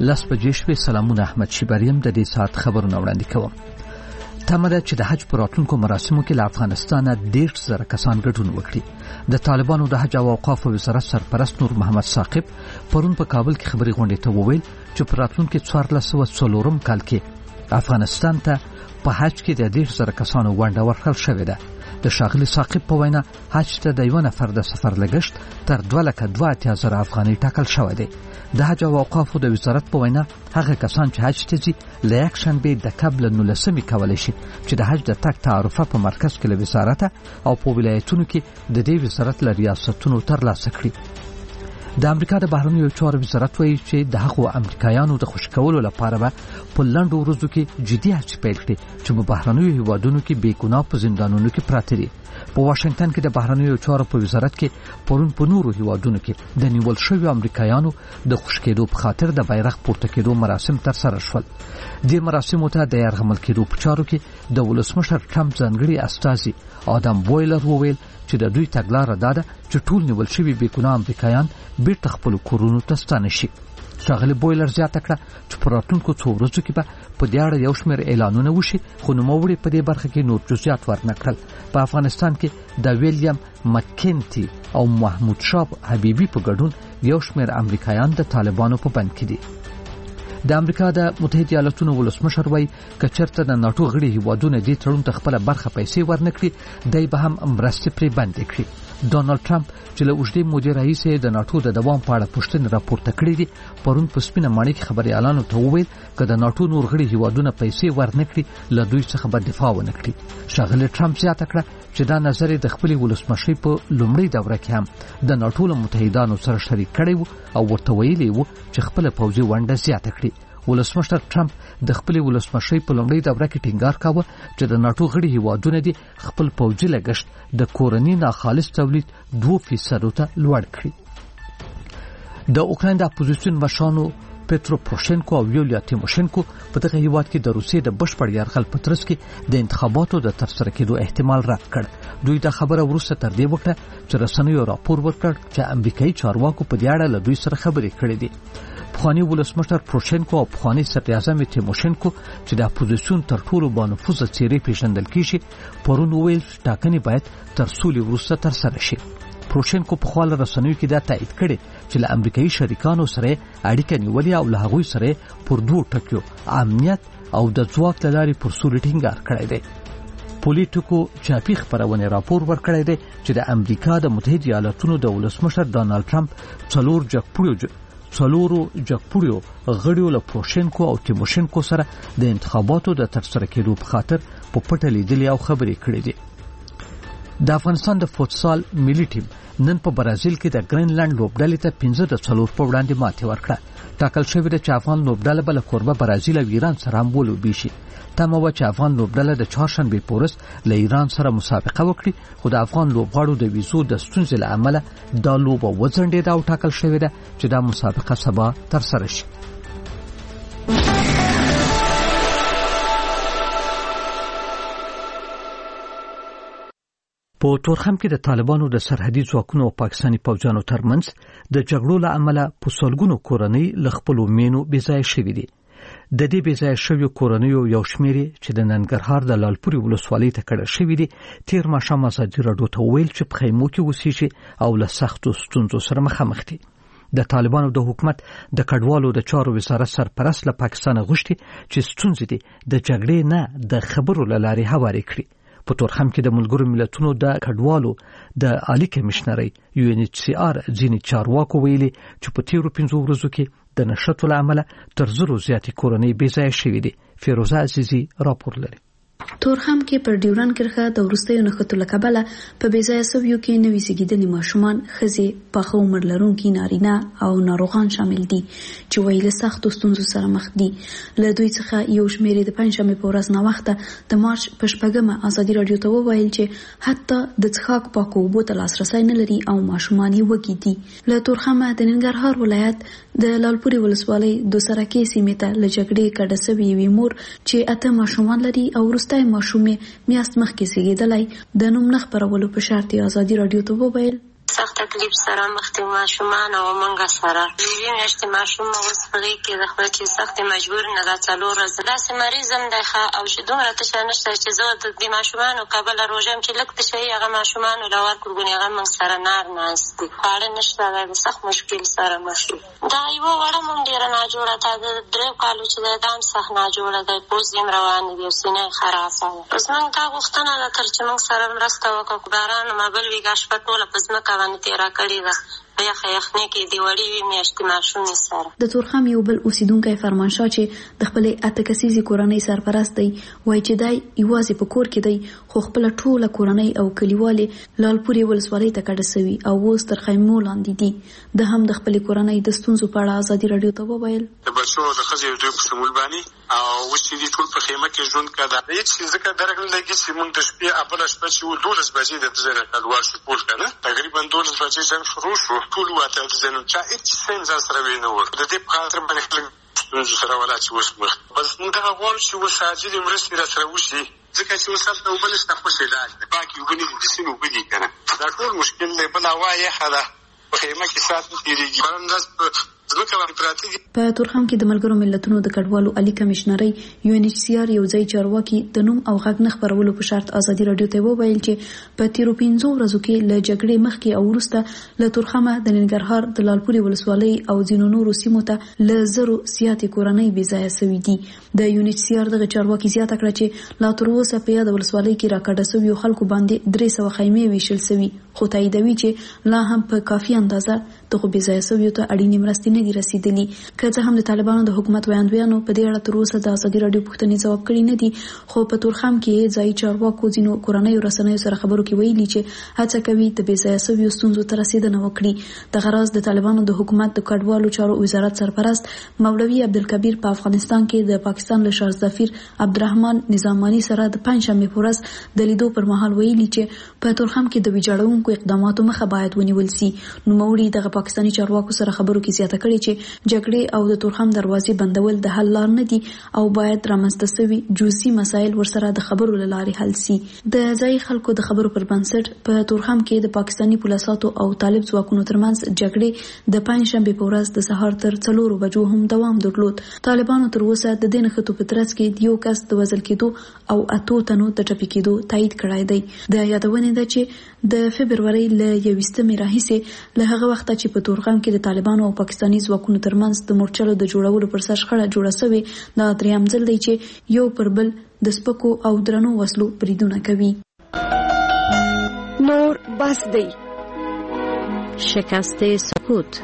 لس بجې شوې. سلامونه، احمد شیبریم د دې ساعت خبرونه وړاندې کوم. تمه ده چې د حج پر راتلونکو مراسمو کې له افغانستانه 1,000 کسان ګډون وکړي. د طالبانو د حج او اوقافو وزارت سرپرست نور محمد ثاقب پرون په کابل کې خبري غونډې ته وویل چې پر راتلونکي 1404 کال کې افغانستان ته په حج کې د 1,000 کسانو ونډه ورکړل شوې ده. د ښاغلي ثاقب په وینا حج ته د یو نفر د سفر لګښت تر 2,82,000 افغانۍ ټاکل شوی دی. د حج او اوقافو د وزارت په وینا هغه کسان چې حج ته ځي له یکشنبې د قبل 19 کولی شي چې د حج د تګ تعرفه په مرکز کې له وزارت او په ولایتونو کې د دې وزارت له ریاستونو ترلاسه کړي. د امریکا د بهرنیو چارو وزارت وایي چې د هغو امریکایانو د خوشی کولو لپاره به په لنډو ورځو کې جدي هڅې پیل کړي چې په بهرنیو هیوادونو کې بې ګناه په زندانونو کې پراته دي. په واشنگټن کې د بهرنیو چارو په وزارت کې پرون په نورو هیوادونو کې د نیول شویو امریکایانو د خوشی کېدو په خاطر د بیرغ پورته کېدو مراسم ترسره شول. د مراسمو ته د یرغمل کېدو په چارو کې د ولسمشر ټرمپ ځانګړي استازي آدم بویلر وویل چې د دوی تګلاره دا ده چې ټول نیول شوي بې ګناه امریکایان بیرته خپلو کورونو ته ستانه شي. ښاغلي بویلر زیاته کړه چې په راتلونکو څو ورځو کې به په دې اړه یو شمېر اعلانونه وشي، خو نوموړي په دې برخه کې نور جزئیات ورنه کړل. په افغانستان کې د ویلیام مکینټي او محمود شاه حبیبي په ګډون یو شمېر امریکایان د طالبانو په بند کې دي. د امریکا د متحده ایالاتونو ولسمشر وایي که چېرته د ناټو غړي هیوادونه دې تړون ته خپله برخه پیسې ورنکړي دی به هم مرستې پرې بندې کړي. ډونالد ټرمپ چې له اوږدې مودې راهیسې د ناټو د دوام په اړه پوښتنې راپورته کړې دي پرون په سپینه ماڼۍ کې خبریالانو ته وویل که د ناټو نور غړي هیوادونه پیسې ورنکړي له دوی څخه به دفاع ونه کړي. ښاغلي ټرمپ زیاته کړه چې دا نظر یې د خپلې ولسمشرۍ په لومړۍ دوره کې هم د ناټو له متحدانو سره شریک کړی و او ورته ویلي و چې خپله پوځي ونډه زیاته کړي. ولسمشر ټرمپ د خپلې ولسمشرۍ په لومړۍ دوره کې ټینګار کاوه چې د ناټو غړي هیوادونه دي خپل پوځي لګښت د کورني ناخالص تولید 2% ته لوړ کړي. د اوکراین د اپوزیسیون مشرانو پترو پروشنکو او یولیا تیموشنکو په دغه هیواد کې د روسیې د بشپړ یرغل په ترڅ کې د انتخاباتو د ترسره کېدو احتمال رد کړ. دوی دا خبره وروسته تر دې وکړه چې رسنیو راپور ورکړ چې امریکایي چارواکو په دې اړه له دوی سره خبرې کړې دي. پخوانی ولسمشر پروشنکو او پخوانی صدراعظم تیموشنکو چې د اپوزیسیون تر ټولو بانفوذه څېرې پیژندل کېږي پرون وویل چې ټاکنې باید تر سولې وروسته ترسره شي. پروشنکو په خپل رسنیو کې دا تایید کړي چې له امریکایي شریکانو سره اړیکه نیولې او له هغوی سره پر دوه ټکیو امنیت او د ځواک له لارې پر سولې ټینګار کړی دی. پولیټیکو چاپی خبرونه راپور ورکړی دی چې د امریکا د متحده ایالاتونو د ولسمشر ډانلډ ټرمپ څلورو جګپوړیو غړیو له پروشنکو او تیموشنکو سره د انتخاباتو د ترسره کېدو په خاطر په پټه لیدلې او خبرې کړې دي. د افغانستان د فوتسال ملي ټیم نن په برازیل کې د ګرینلند لوبډلې ته 5-4 په وړاندې ماتې ورکړه. ټاکل شوې ده چې افغان لوبډله به له کوربه برازیل او ایران سره هم ولوبي شي. تمه وه چې افغان لوبډله د چهارشنبې په ورځ له ایران سره مسابقه وکړي، خو د افغان لوبغاړو د ویزو د ستونزې له امله دا لوبه وځنډېده او ټاکل شوې ده چې دا مسابقه سبا ترسره شي. په تورخم کې د طالبانو د سرحدي ځواکونو او پاکستاني پوځیانو ترمنځ د جګړو له امله په سلګونو کورنۍ له خپلو مینو بېځایه شوي دي. د دې بېځایه شویو کورنیو یو شمېر چې د ننګرهار د لالپورې ولسوالۍ ته کډه شوي دي تېر ماښام ازادي راډیو ته وویل چې په خیمو کې اوسېږي او له سختو ستونزو سره مخامخ دي. د طالبانو د حکومت د کډوالو د چارو وزارت سرپرست له پاکستانه غوښتي چې ستونزې دي د جګړې نه د خبرو له لارې هوارې کړي. په تورخم کې د ملګرو ملتونو د کډوالو د عالی کمشنرۍ UNHCR ځینې چارواکو ویلي چې په تیرو 5 ورځو کې د نشټو له امله تر 1000 زیاتې کورنۍ بېځایه شوې دي. فیروزه عزیزي راپور لري. تورخم کې پر ډیورن کرښه د وروستیو نښتو له کبله په بېځایه سویو کې نوي زیږیدلي ماشومان، ښځې، پاخه عمر لرونکي نارینه او ناروغان شامل دي چې وایي له سختو ستونزو سره مخ دي. له دوی څخه یو شمېر د پنجشنبې په ورځ ناوخته د مارچ په 4 ازادي راډیو ته وویل چې حتی د څښاک پاکو اوبو ته لاسرسی نه لري او ماشومان یې وږي دي. له تورخمه د ننګرهار ولایت د لالپورې ولسوالۍ دوسرکې سیمې ته له جګړې کډه سوې یوې مور چې 8 ماشومان لري او وروستی ماشوم میاشت مخکې زیږېدلی د نوم نه خپرولو په شرط ازادي راډیو ته وویل سخت تکلیف سره مخ دي ماشومان او موږ سره یوې میاشتې ماشوم اوس په غېږ کې د خپل چې سخت مجبور نه دا 4 ورځې داسې مریض هم دی او چې دومره تشه نشته چې زه د دې ماشومانو کابله روژه یم چې لږ تشه یي هغه ماشومانو له ورکړو ګونې هغه موږ سره نار ناست دي خواړه نشته دا د سخت مشکل سره مخ دي دا یوه وړه هم ډېره ناجوړه ده د 3 کالو چې دی دا هم سخت ناجوړه دی پوز یې هم روانې دي او سینه یې خراسه ده زموږ دا غوښتنه ده تر چې موږ سره مرسته وکړو باران مابل ویګا شپه ټوله په ځمکه باندې تېره کړې ده په یخنۍ کې د وړې وې میاشتې ماشومې سره د تورخم یو بل اوسیدونکی فرمانشاه چې د خپلې 8 کسیزې کورنۍ سرپرست دی وایي چې دی یوازې په کور کې دی خو خپله ټوله کورنۍ او کلیوالې لالپورې ولسوالۍ ته کډه سوي او اوس تر خیمو لاندې دي د هم د خپلې کورنۍ د ستونزو په اړه ازادي راډیو ته وویل د بچو د ښځې دوی په سمول باندې او اوس چې دوی ټول په خیمه کې ژوند کوي هېڅ ځکه درک نه لګي چې موږ د شپې اوله شپه چې 12 بجې د ځای نه کډوال شو ټول که نه تقریبا 12 بجې جنګ شروع شو ټول واته د ځای نه چا هېڅ څه ځان سره وی نه وو د دې په خاطر باندې خلک ستونزو سره ولا چې اوس مخ بس موږ دغه غواړو چې اوس عاجلې مرستې را سره وشي ځکه چې اوس هلته اوبه نشته خوش علاج دی پاکې اوبه نه دي د سیند اوبه دي که نه دا ټول مشکل دی بله هوا یخه ده په خیمه کې ساعت نه تېرېږي پرون ورځ په ځمکه باندې پراته دي په تورخم کې د ملګرو ملتونو د کډوالو عالی کمشنرۍ UNHCR یو ځای چارواکي د نوم او غږ نه خپرولو په شرط ازادي راډیو ته وویل چې په تیرو 15 ورځو کې له جګړې مخکې او وروسته له تورخمه د ننګرهار د لالپورې ولسوالۍ او ځینو نورو سیمو ته له زرو زیاتې کورنۍ بې ځایه سوي دي د UNHCR دغه چارواکي زیاته کړه چې لا تر اوسه په یاده ولسوالۍ کې راکډه سویو خلکو باندې 300 خیمې ویشل سوي خو تاییدوي چې لا هم په کافي اندازه دغه بې ځایه سویو ته اړینې مرستې نه دي رسیدلي که څه هم د طالبانو د حکومت ویاندویانو په دې اړه تر اوسه د ازادي راډیو پوښتنې ځواب کړي نه دي خو په تورخم کې ځایي چارواکو ځینو کورنیو رسنیو سره خبرو کې ویلي چې هڅه کوي د بې ځایه سویو ستونزو ته رسیدنه وکړي دغه راز د طالبانو د حکومت د کډوالو چارو وزارت سرپرست مولوي عبدالکبیر په افغانستان کې د پاکستان له شاه ظفیر عبدالرحمن نظامانی سره د پنځشنبې په ورځ د لیدو پر مهال ویلي چې په تورخم کې د ویجاړونکو اقداماتو مخه باید ونیول سي نوموړي دغه پاکستاني چارواکو سره خبرو کې زیاته کړې چې جګړې او د تورخم دروازې بندول د حل لار نه دي او باید رامنځته سوي جزئي مسایل ورسره د خبرو له لارې حل سي د ځایي خلکو د خبرو پر بنسټ په تورخم کې د پاکستاني پولیسو او طالب ځواکونو ترمنځ جګړې د پنځشنبې په ورځ د سهار تر 4 بجو هم دوام درلود طالبانو تر اوسه د دې نښتو په ترڅ کې یو کس د وژل کېدو او 8 تنو د ټپي کېدو تایید کړی دی د یادونې ده چې د فبرورۍ له 21 راهیسې له هغه وخته چې په تورخم کې د طالبانو او پاکستاني ځواکونو ترمنځ د مورچلو د جوړولو پر سر شخړه جوړه شوې دا دریم ځل دی چې یو پر بل د سپکو او درنو وسلو بریدونه کوي نور بس دی شکست سکوت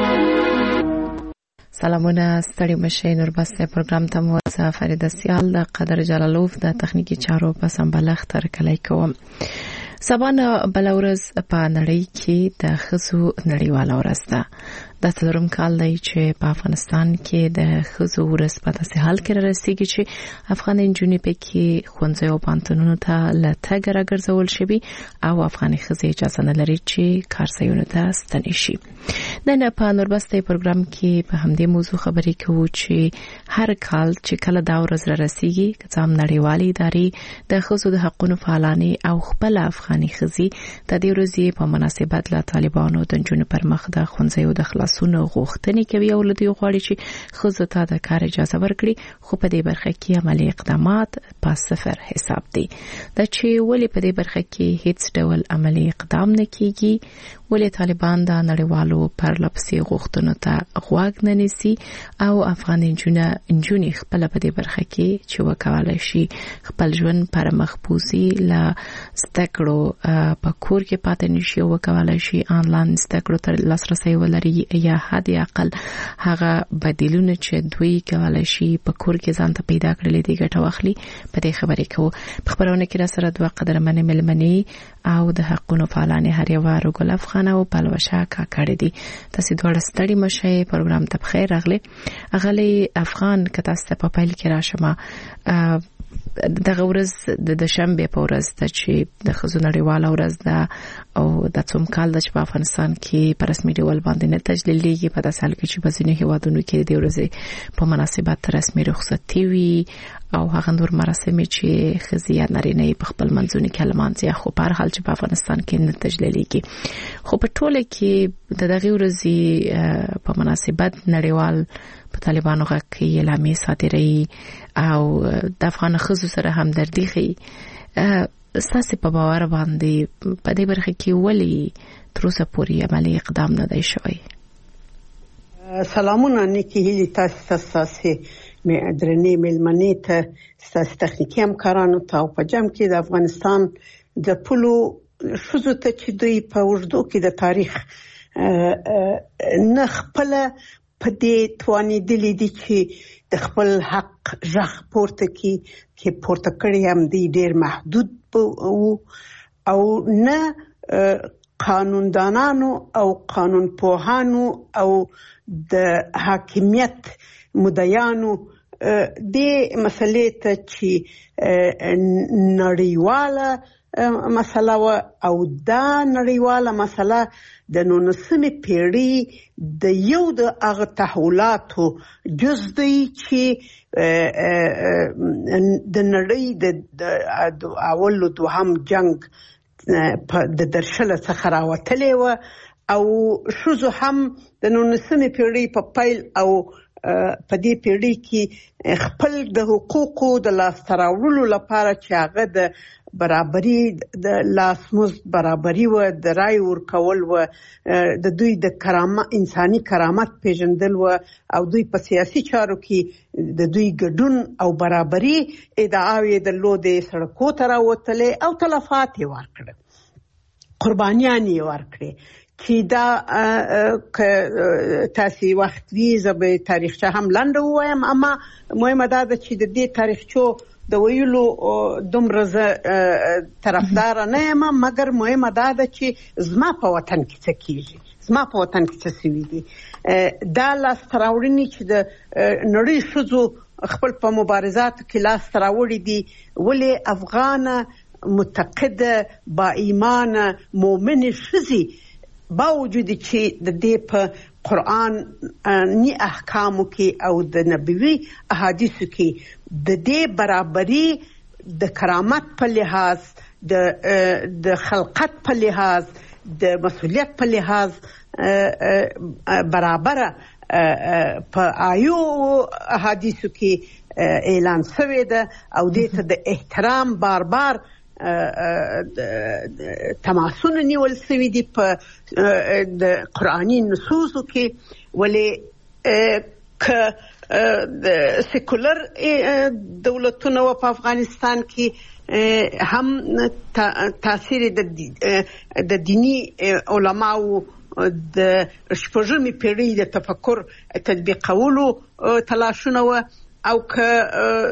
سلامونه ستړي مشه نور بس پروګرام ته مو فرید سیال د قدر جلالوف د تخنیکی چارو په سمبلخ تر کلی کوم سبانه بلورز په نړۍ کې د خزو نړیواله ورځ ده د څلورم کال دی چې په افغانستان کې د خزو ورځ په داسې حال کې رسیږي چې افغان نجونې پکې ښوونځي او پوهنتونونو ته له تګ راګرځول شوي او افغاني ښځې اجازه نه لري چې کارځایونو ته ستنې شي نن په نوربسته پروګرام کې په همدې موضوع خبرې کوو چې هر کال چې کله دا ورځ را رسیږي که څه هم نړیوالې ادارې د ښځو د حقونو فعالانې او خپل افغاني ښځې د دې ورځې په مناسبت له طالبانو د نجونو پر مخ د ښوونځیو د خلاصونو غوښتنې کوي او له دوی غواړي چې ښځو ته د کار اجازه ورکړي خو په دې برخه کې عملي اقدامات په صفر حساب دي دا چې ولې په دې برخه کې هیڅ ډول عملي اقدام نه کیږي ولې طالبان د نړیوالو پرلپسې غوښتنو ته غوږ نه نیسي او افغان نجونې خپل په دې برخه کې چې وکولای شي خپل ژوند پر مخبوزي له زدهکړو په کور کې پاتې نشي او وکولای شي آنلاین زدهکړو ته لاسرسي ولري یا حد اقل هغه بدیلونه چې دوی کولای شي په کور کې ځان ته پیدا کړل دي ګټه واخلي په دې خبرې کوو په خبرونه کې را سره دوه قدرمنې ملمنې او د حقونو فعالانې هر یو رګل افغان او پلوشه کاکړې دي تاسو دوه ستړي مشه پروګرام ته بخیر راغلي اغلی افغان کته ست په پایل کې راشمه دغه ورځ د شنبه په ورځ ته چې د ښځو نړیواله ورځ ده او د څوم کال د په افغانستان کې په رسمي ډول باندې نه تجلیلېږي په داسې حال کې چې په ځینو هیوادونو کې د ورځې په مناسبت رسمي رخصتي وي او هغه نور مراسم چې خزیه نارینه په خپل منځونی کلمات یا خو په هر حال چې په افغانستان کې نه تجلیلېږي. خو په ټوله کې د دغه ورځې په مناسبت نړیوال په طالبانو غږ کې اعلامیه صادري او د افغان ښځو سره همدردي ښيي. ستاسو په باور باندې په دې برخه کې ولې تر اوسه پورې عملي اقدام نه دی شوی؟ سلامونه نیکی هیلی تاسو مې درنې ملمنې ته ستاسو تخنیکی همکارانو ته او په جمع کې د افغانستان د پلو شوزو ته چې دوی په وژدو کې د تاریخ نه خپل په دې توانېدلې دي چې د خپل حق ژغ پورته کې پورته کړی هم دی ډېر محدود وو او نه قانوندانانو او قانون پوهانو او د حاکمیت مدعیانو د مسلې ته چې نړیواله مسله او دا نړیواله مسله د 19مې پیړۍ د یو د هغه تحولاتو جز دی چې د نړۍ د اول دوهم جنگ د درشل څخه راوتلې و او شوزو هم د 19مې پیړۍ په پیل او په دې پیړۍ کې خپل د حقوقو د لاسته راوړلو لپاره چې هغه د برابرۍ د لاسمزد برابرۍ و د رای ورکول و د دوی د انساني کرامت پیژندل و او دوی په سیاسي چارو کې د دوی ګډون او برابرۍ ادعاوې درلودې، سړکو ته راوتلې او تلفات یې ورکړل، قربانیان یې ورکړې چې دا تاسو وخت وی زبې تاریخچه هم لاندې وایم، اما مهمه ده چې د دې تاریخچو د ویلو دومره طرفدار نه یم، مګر مهمه ده چې زما په وطن کې څه کیږي، زما په وطن کې څه سوي دي. دا لاسته راوړنې چې د نړۍ ښځو خپل په مبارزاتو کې لاسته راوړي دي، ولې افغانه متقده با ایمانه مؤمنه ښځې باوجود چې د دې په قرآن ني احکامو کې او د نبوي احادیثو کې د دې برابرۍ د کرامت په لحاظ، د خلقت په لحاظ، د مسؤلیت په لحاظ برابره په آیو احادیثو کې اعلان شوی ده او دې ته د احترام بار تماسونه نیول شوي دي په د قرآني نصوصو کې. ولې که د سیکولر دولتونو په افغانستان کې هم تاثیر د دینی علماو د شپږمې پیړۍ د تفکر تطبیقولو تلاشونه و او که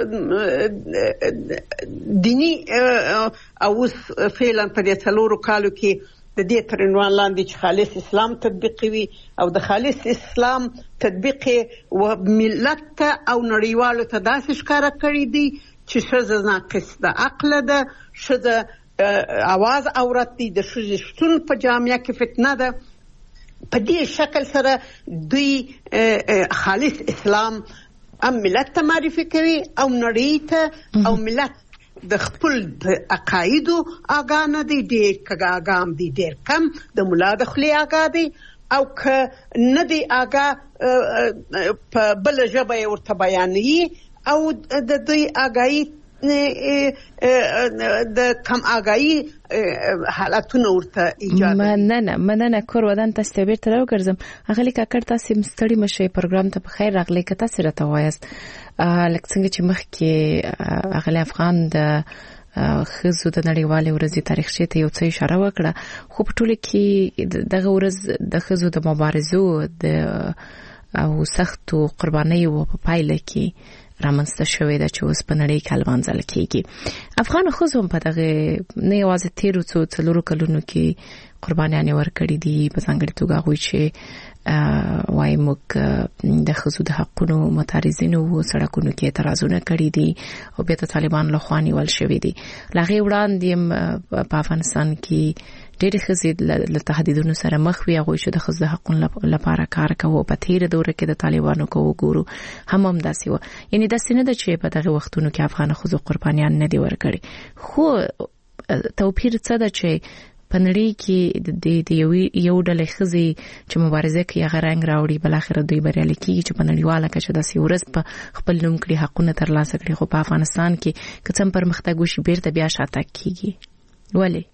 دینی او فعلا په دې څلورو کالو کې د دې تر عنوان لاندې چې خالص اسلام تطبیقوي او د خالص اسلام تطبیق و ملت ته او نړیوالو ته داسې ښکاره کړی دی چې ښځه ناقص د عقله ده، ښځه اواز عورت دی، د ښځې شتون په جامعه کې فتنه ده. په دې شکل سره دوی خالص اسلام ام ملت ته معرفي کوي او نړۍ ته او ملت د خپل عقایدو آگاه نه دی، ډېر کاغام دی، ډېر کم د ملا د خولې آگاه دی، او که نه دی آگاه په بل ژبه یې ورته بیانوي او د دوی آگاهي د کم آگاهی حالتونه ورته ایجاد. مننه کور ودان تاسو ته بیرته راوګرځم. اغلی کاکړ تاسو مستړی مشه پروګرام ته بخیر راغلی. که تاسو راته وایاست لکه څنګه چې مخکې اغلی افغان د خزو د نړیوالې ورځې تاریخچې ته یو څه اشاره وکړه، خو په ټوله کې دغه ورځ د خزو د مبارزو او سختو قربانیو په پایله کې رامنځته شوې ده چې اوس په نړۍ کې لمانځل کېږي. افغان ښځو په دغه نه یوازې تیرو څلورو کلونو کې قربانیانې ورکړې دي، په ځانګړې توګه هغوی چې وایي موږ د ښځو د حقونو متعرضینو وو، سړکونو کې اعتراضونه کړي دي او بیا د طالبانو لخوا نیول شوي دي. له هغې وړاندې په افغانستان کې ډېر ښځې له تهدیدونو سره مخ وي هغوی چې د ښځو حقوقو لپاره کار کوي په تیره دوره کې د طالبانو کوو ګورو هم داسې و یعنی داسې نه ده چې په دغه وختونو کې افغان ښځو قربانیان نه دي ورکړي خو توپیر څه ده چې پنړی کې د یو ډلې ښځې چې مبارزه کوي هغه رنګ راوړي بل اخر دوی بریالي کیږي چې په نړیواله کچه د سیورز په خپل نوم کړي حقونه ترلاسه کړي خو په افغانستان کې کڅم پرمختګ وشي بیرته بیا شاته کیږي ولی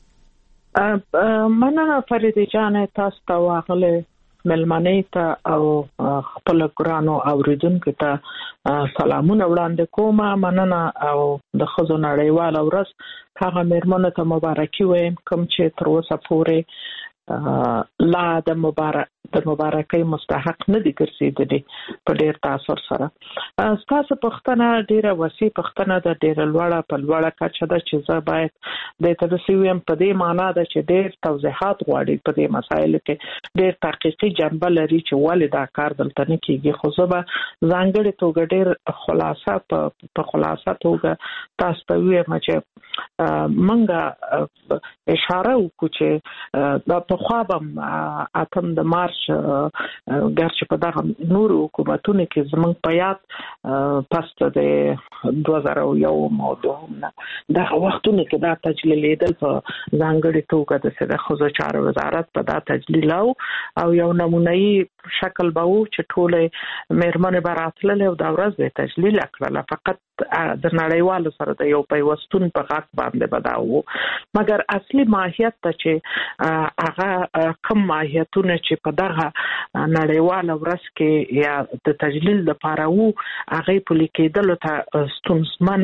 مننه فرید جان تاسو ته واغله ملمنې ته او خپل ګرانو اوریدونکو ته سلامونه وړاندې کوم مننه او د خزو نړیوال ورځ هغه مېرمنو ته مبارکي وایم کوم چې تر اوسه پورې لا د مبارکۍ مستحق نه دي ګرځېدلي په ډېر تاثر سره تاسو پښتنه ډېره وسیع پښتنه د ډېر لوړه کچه ده چې زه باید د تدسیم په دې معنی ده چې ډېر توضیحات غواړي په دې مسایلو کې ډېر تحقیقي جنبه لري چې ولې دا کار دلته نه کیږي خو زه به ځانګړې توګه ډېر خلاصه په خلاصه توګه تاسو ته وایم چې منګه اشاره وکړو چې د پخوابم اتم د مارچ ګرچې په دغه نور حکومتونو کې زمونږ په یاد پس د 2001 موضوع نه دغه وختونو کې دا تجلیلیدل په ځانګړي توګه د ښځو چارو وزارت په دا تجلیل او یو نمونه‌ای شکل به و چې ټول مېرمنې به راتللې او دا ورځ به تجلیل کړله فقط د نړیوالو سره د یو پیوستون په غاټ باندې بداوو مګر اصلي ماهیت ته چې هغه کم ماهیتونه چې په دغه نړیواله ورځ کې یا د تجلیل لپاره وو هغه په لیکېدلو ته ستونزمن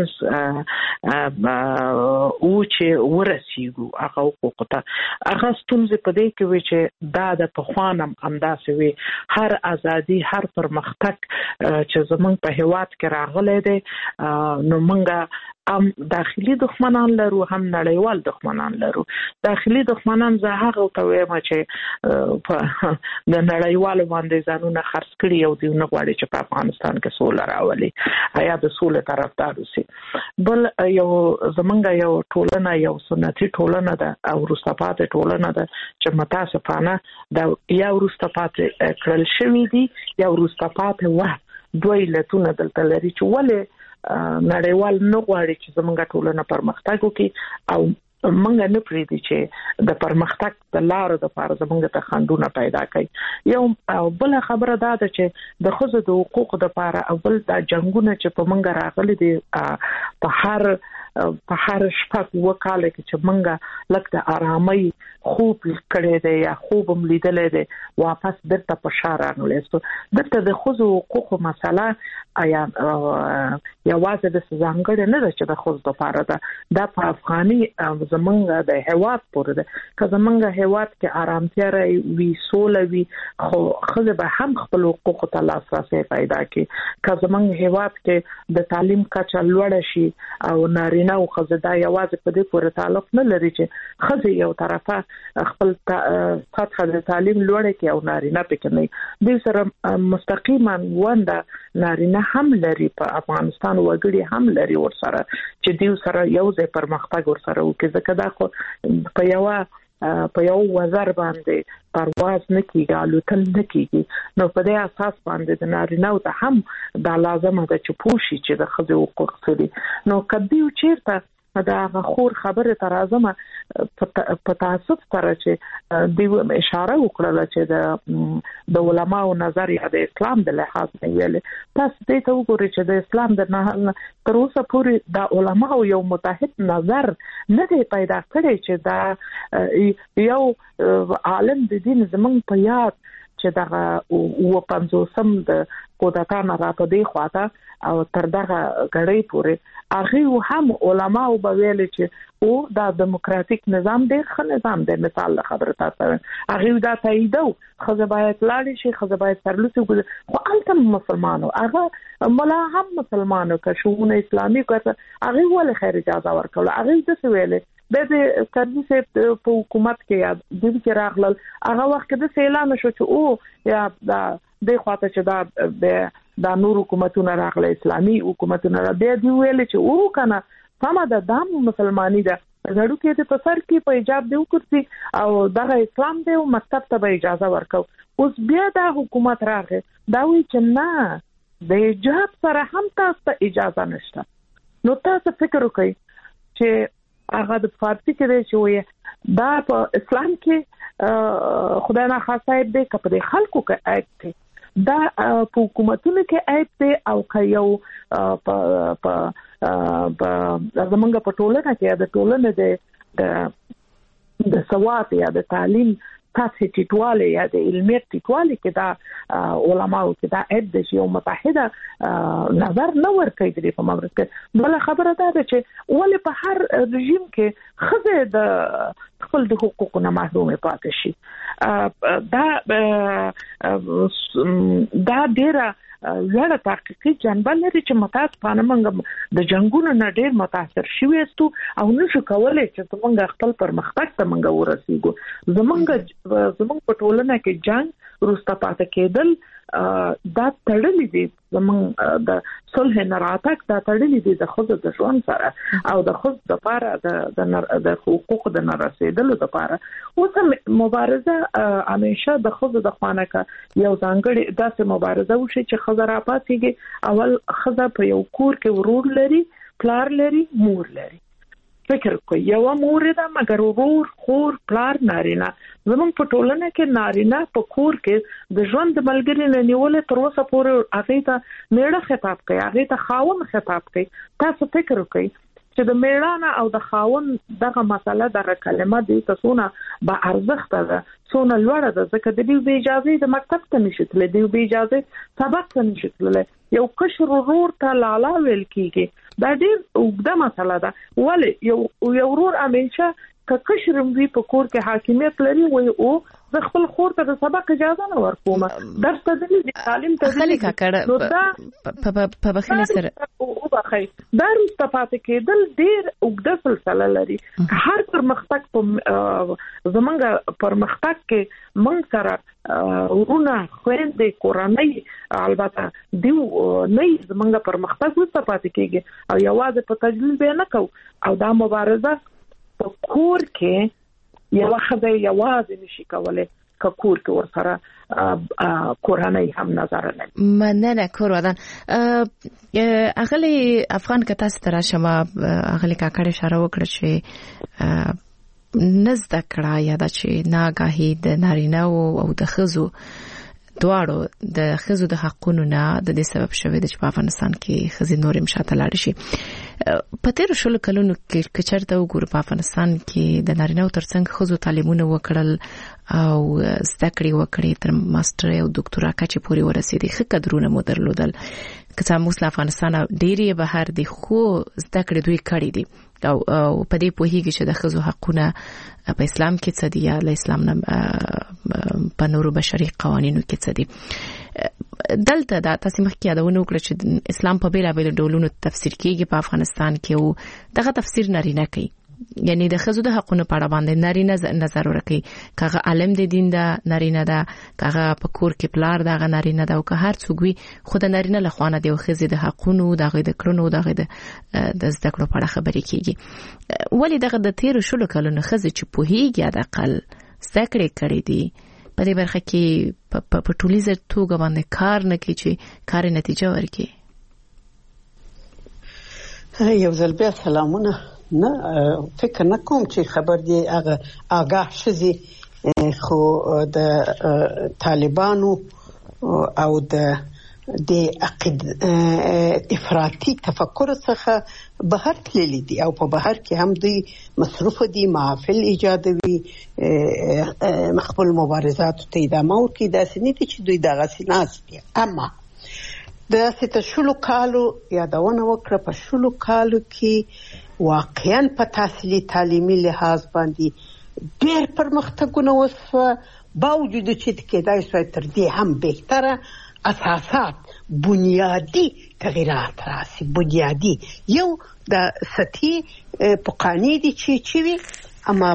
او چې ورسیږو هغه حقوق ته هغه ستونزې په دې کې وي چې دا د پخوانم انداسې وي هر ازادي هر پرمختګ چې زمونږ په هیواد کې راغلی دی نو مونږه هم داخلي دښمنان لرو هم نړیوال دښمنان لرو داخلي دښمنان زه هغه ته وایم چې د نړیوالو باندې ځانونه خرڅ کړي او دوی نه غواړي چې په افغانستان کې سوله راولي یا د سولې طرفدار اوسي بل یو زمونږ یو ټولنه یو سنتي ټولنه ده او وروسته پاتې ټولنه ده چې متاسفانه د یا وروسته پاتې کړل شوي دي یا وروسته پاتې وه دوی علتونه دلته لري چې ولې نړیوال نه غواړي چې زمونږ ټولنه پرمختګ وکړي او منګه نه پریدي چې د پرمختګ د لارو د لپاره زمونږ ته خنډونه پیدا کوي یو بل خبره ده چې د ښځو د حقوقو د لپاره او بل د جنگونه چې په منګه راغلي دي په هر شپږ وکاله کې چې منګه لکه د آرامۍ خوب کړي دي یا خوب هم لیدلې دي واپس درته په شار راغلي سو دته د ښځو حقوقو مسله آیا یوازې د ځانګړي نه ده چې د ښځو لپاره ده د افغاني زمونږ د هیواد پورې ده که زمونږ هیواد کې آرامتیا وي سوله وي خو ښځې به هم خپل حقوقو ته لاسرسی پیدا کړي که زمونږ هیواد کې د تعلیم کچه لوړه شي او نارینه او ښځې دا یوازې په دې پورې تعلق نه لري چې ښځې یو طرفه خپل سطح د تعلیم لوړه کړي او نارینه پکې نه دي سره مستقیما ونده نارینه هم لري په افغانستان وګړي هم لري ورسره چې دیو سره یو ځای پرمختګ ورسره وکړي ځکه دا خو په یو وزر باندې پرواز نه کیږي الوتل نه کیږي نو په دې اساس باندې د نارینه او ته هم دا لازمه ده چې پوښي چې د ښځو حقوق څه دي نو کدیو چیرته دا غخور خبره تر اعظم په تاسف سره چې دی اشاره وکړه چې د علماو نظر یا د اسلام د لحاظ نه ویل تاسو دې ته وګورئ چې د اسلام د تر اوسه پورې د علماو یو متحد نظر نه دی پیدا کړی چې دا یو عالم د دین زمونږ په یاد چې دغه و 50 د قدرتانه را په دی خواته او تر دغه غړې پورې هغه هم علما او بویل چې او دا دیموکراتیک نظام ډېر ښه نظام دی مثال خبره تاسو هغه دا تاییدو خو باید لاړ شي خو باید ترلوسي خو الته مسلمانو هغه ملا هم مسلمانو که شؤون اسلامي کوته هغه ول خیر اجازه ورکول هغه د سویل د کاري په حکومت کې یا د دې راغلل هغه وخت د اعلان شو چې او یا د خواته چې دا نور حکومتونه راغلي اسلامي حکومتونه را دی ویل چې او کنه سم د دام مسلمانۍ ده غړو کې د پسر کې په حجاب دی وکړي او دغه اسلام دی او مکتب ته به اجازه ورکو. اوس بیا د حکومت راغی دا وی چې نه د حجاب سره هم تاسو ته اجازه نشته. نو تاسو فکر وکړئ چې هغه د فارسی کې دی چې دا په اسلام کې خدای نه خاصه دی که په خلکو کې عیب دی دا په حکومتونو کې عیب دی او که یو په زمونږ په ټولنه کې د ټولنې د سواد یا د تعلیم تاسو ټیټواله یا د علمي ټیټواله کې دا علماو کې دا عیب دی چې یو متحده نظر نه ورکوي د په مورد کې. بل خبره دا ده چې ولې په هر رژیم کې خزه د خپل د حقوقو نه محرومه پاتې شي. دا ډیره لړ تحقیقي جنبه لري چې متاسفانه موږ د جنگونو نه ډیر متاثر شوي استو او نشو کولای چې موږ خپل پرمختګ ته موږ ورسیږو. زمونږ په ټولنه کې جنگ روسته پاتې کېدل دا تړلې دي زمونږ د صلح نه راتګ دا تړلې دي د خود د ژوند سره او د خود د لپاره د حقوق د نه رسیدلو لپاره. اوس مبارزه همیشه د خود د خوانه کا یو ځانګړي داسې مبارزه وشي چې خزر اپاتېږي. اول خزر په یو کور کې ورور لري پلار لري مور لري. فکر کوي یو مور ده مګر ورور خور پلار نارینه. زموږ په ټولنه کې نارینه په کور کې د ژوند د ملګری نه نیولې تر اوسه پورې هغه ته میړه خطاب کوي هغه ته خاوند خطاب کوي. تاسو فکر کوئ چې د میړانه او د خاوند دغه مسله دغه کلمه دي تاسو نه با ارزښت ده څونه لوړه ده ځکه د دې اجازه د مکتب ته نشي تللی د اجازه سبق ته نشي تللی. یو کشر ورور ته لالا ویل کیږي دا ډیر اوږده مسله ده. ولې یو ورور همیشه که کشرم وی په کور کې حاکمیت لري وي او زه خپل خور ته د سبق اجازه نه ورکوم درس ته د تعلیم ته خلک کړه په بخښنه سره او بخښي دا روسته پاتې کېدل ډیر اوږده سلسله لري. هر پرمختګ په زمونږ پرمختګ کې مونږ سره ورونه خويندې کورنۍ البته دیو نه زمونږ پرمختګ روسته پاتې کېږي او یوازې په تجلیل نه کو او دا مبارزه په کور کې یو خدای یوازې نشي کولای که کور کې ورسره کورنۍ هم نظر لري. مننه کور ودان اغلی افغان که تاسو تر شمه اغلی کاکړ اشاره وکړه چې نزد کړه یا د چې ناګاهی د نارینه او د خزو دواړو د خزو د حقونو نه د دې سبب شوی د چې په افغانستان کې خزي نورم شاته لاړ شي. په تیر شلو کلونو کې کچرته وګور په افغانستان کې د نارینه ترڅنګ خزو تعلیمونه وکړل او زده کړې وکړې تر ماستر او ډاکټرا کچې پورې ورسېدي ښه قدرونه مو درلودل. که څه موږ افغانستان ډېری بهر دي خو زده کړې دوی کړې دي او په دې پوهیږي چې د خزو حقونه په اسلام کې څه دي یا د اسلام نه په نورو بشري قوانینو کې څه دي. دلته دا تاسو مخکې یادونه وکړه چې اسلام په بیلابیلو ډولونو تفسیر کیږي په افغانستان کې او دغه تفسیر نارینه کوي یعنی د خزو د حقونو په اړه باندې نارینه نظر ورکوي کغه عالم د دین دا نارینه دا کغه په کور کې پلار دا نارینه دا او که هر څوک وي خود نارینه له خوانه دی او خزې د حقونو دغه د کړنو دغه د زده کړو په اړه خبرې کیږي. ولی دغه د 13 شلو کلونو خزې چې پوهیږي د اقل زده کړې کړې دي په دې برخه کې په ټولیزه توګه باندې کار نه کوي چې کار نتیجه ورکړي. یو ځل بیا سلامونه. نه فکر نکوم چې خبر دی هغه آگاه شزي خو د طالبانو او د افراطي تفکر څخه بهر تللی دي او په بهر کې هم دوی مصروف دي محافل ایجادوي خپل مبارزات ته ادامه ورکړي داسې نه دي چې دوی دغه سیناس دي. اما د 13 کالو یادونه وکړه په 13 کالو کې واقعاً په تحصیلي تعلیمي لحاظ باندې ډېر پرمختګونه وسوه باوجود چې کېدای شوی تر دې هم بهتره اساسات بنیادی تغییرات راسي. بنیادی یو د سطحي پقانی دي چې وي اما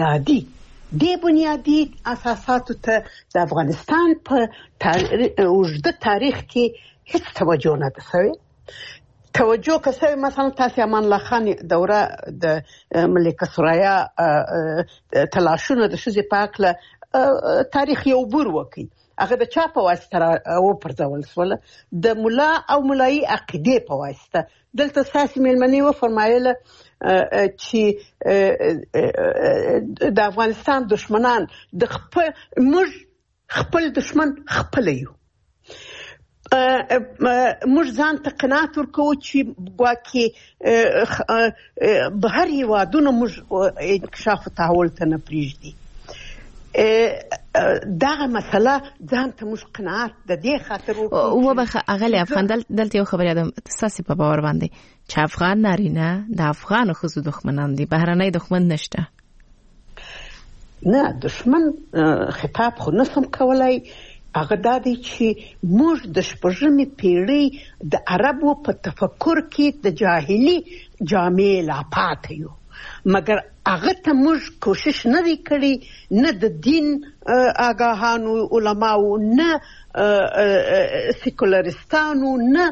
بنیادی اساساتو ته د افغانستان په اوږده تاریخ کې هیڅ توجه نه ده شوې. توجه کسه مثلا تاسو امان الله خان دوره د ملکه ثریا تلاشونه د شذ پاکله تاریخ یو بور وکي هغه د چا په واسطه او پرځول سول د مولا او مولای عقیده په واسطه دلته ساسي ملمنی و فرمایله چې د افغانستان دشمنان د خپل دشمن خپل یو موږ ځان ته قناعت ورکوو چې ګواکې بهر هېوادونه موږ انکشاف و تحول ته نه پرېږدي دغه مسله ځان ته موږ قناعت د دې خاطر وبخښه اغلی افغان دلته یو خبر یادم ستاسې په باور باندې چې افغان نارینه د افغانو ښځو دښمنان دي بهرنی دښمن نشته نه دښمن خطاب خو نسم کولی هغه دا دی چې موږ د شپږمې پیړۍ د عربو په تفکر کې د جاهلي جامې لا پاتې یو مګر هغه ته موږ کوشش نه دی کړی نه د دین آګاهانو علماو نه سیکولرستانو نه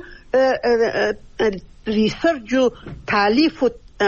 ریسرچو تالیف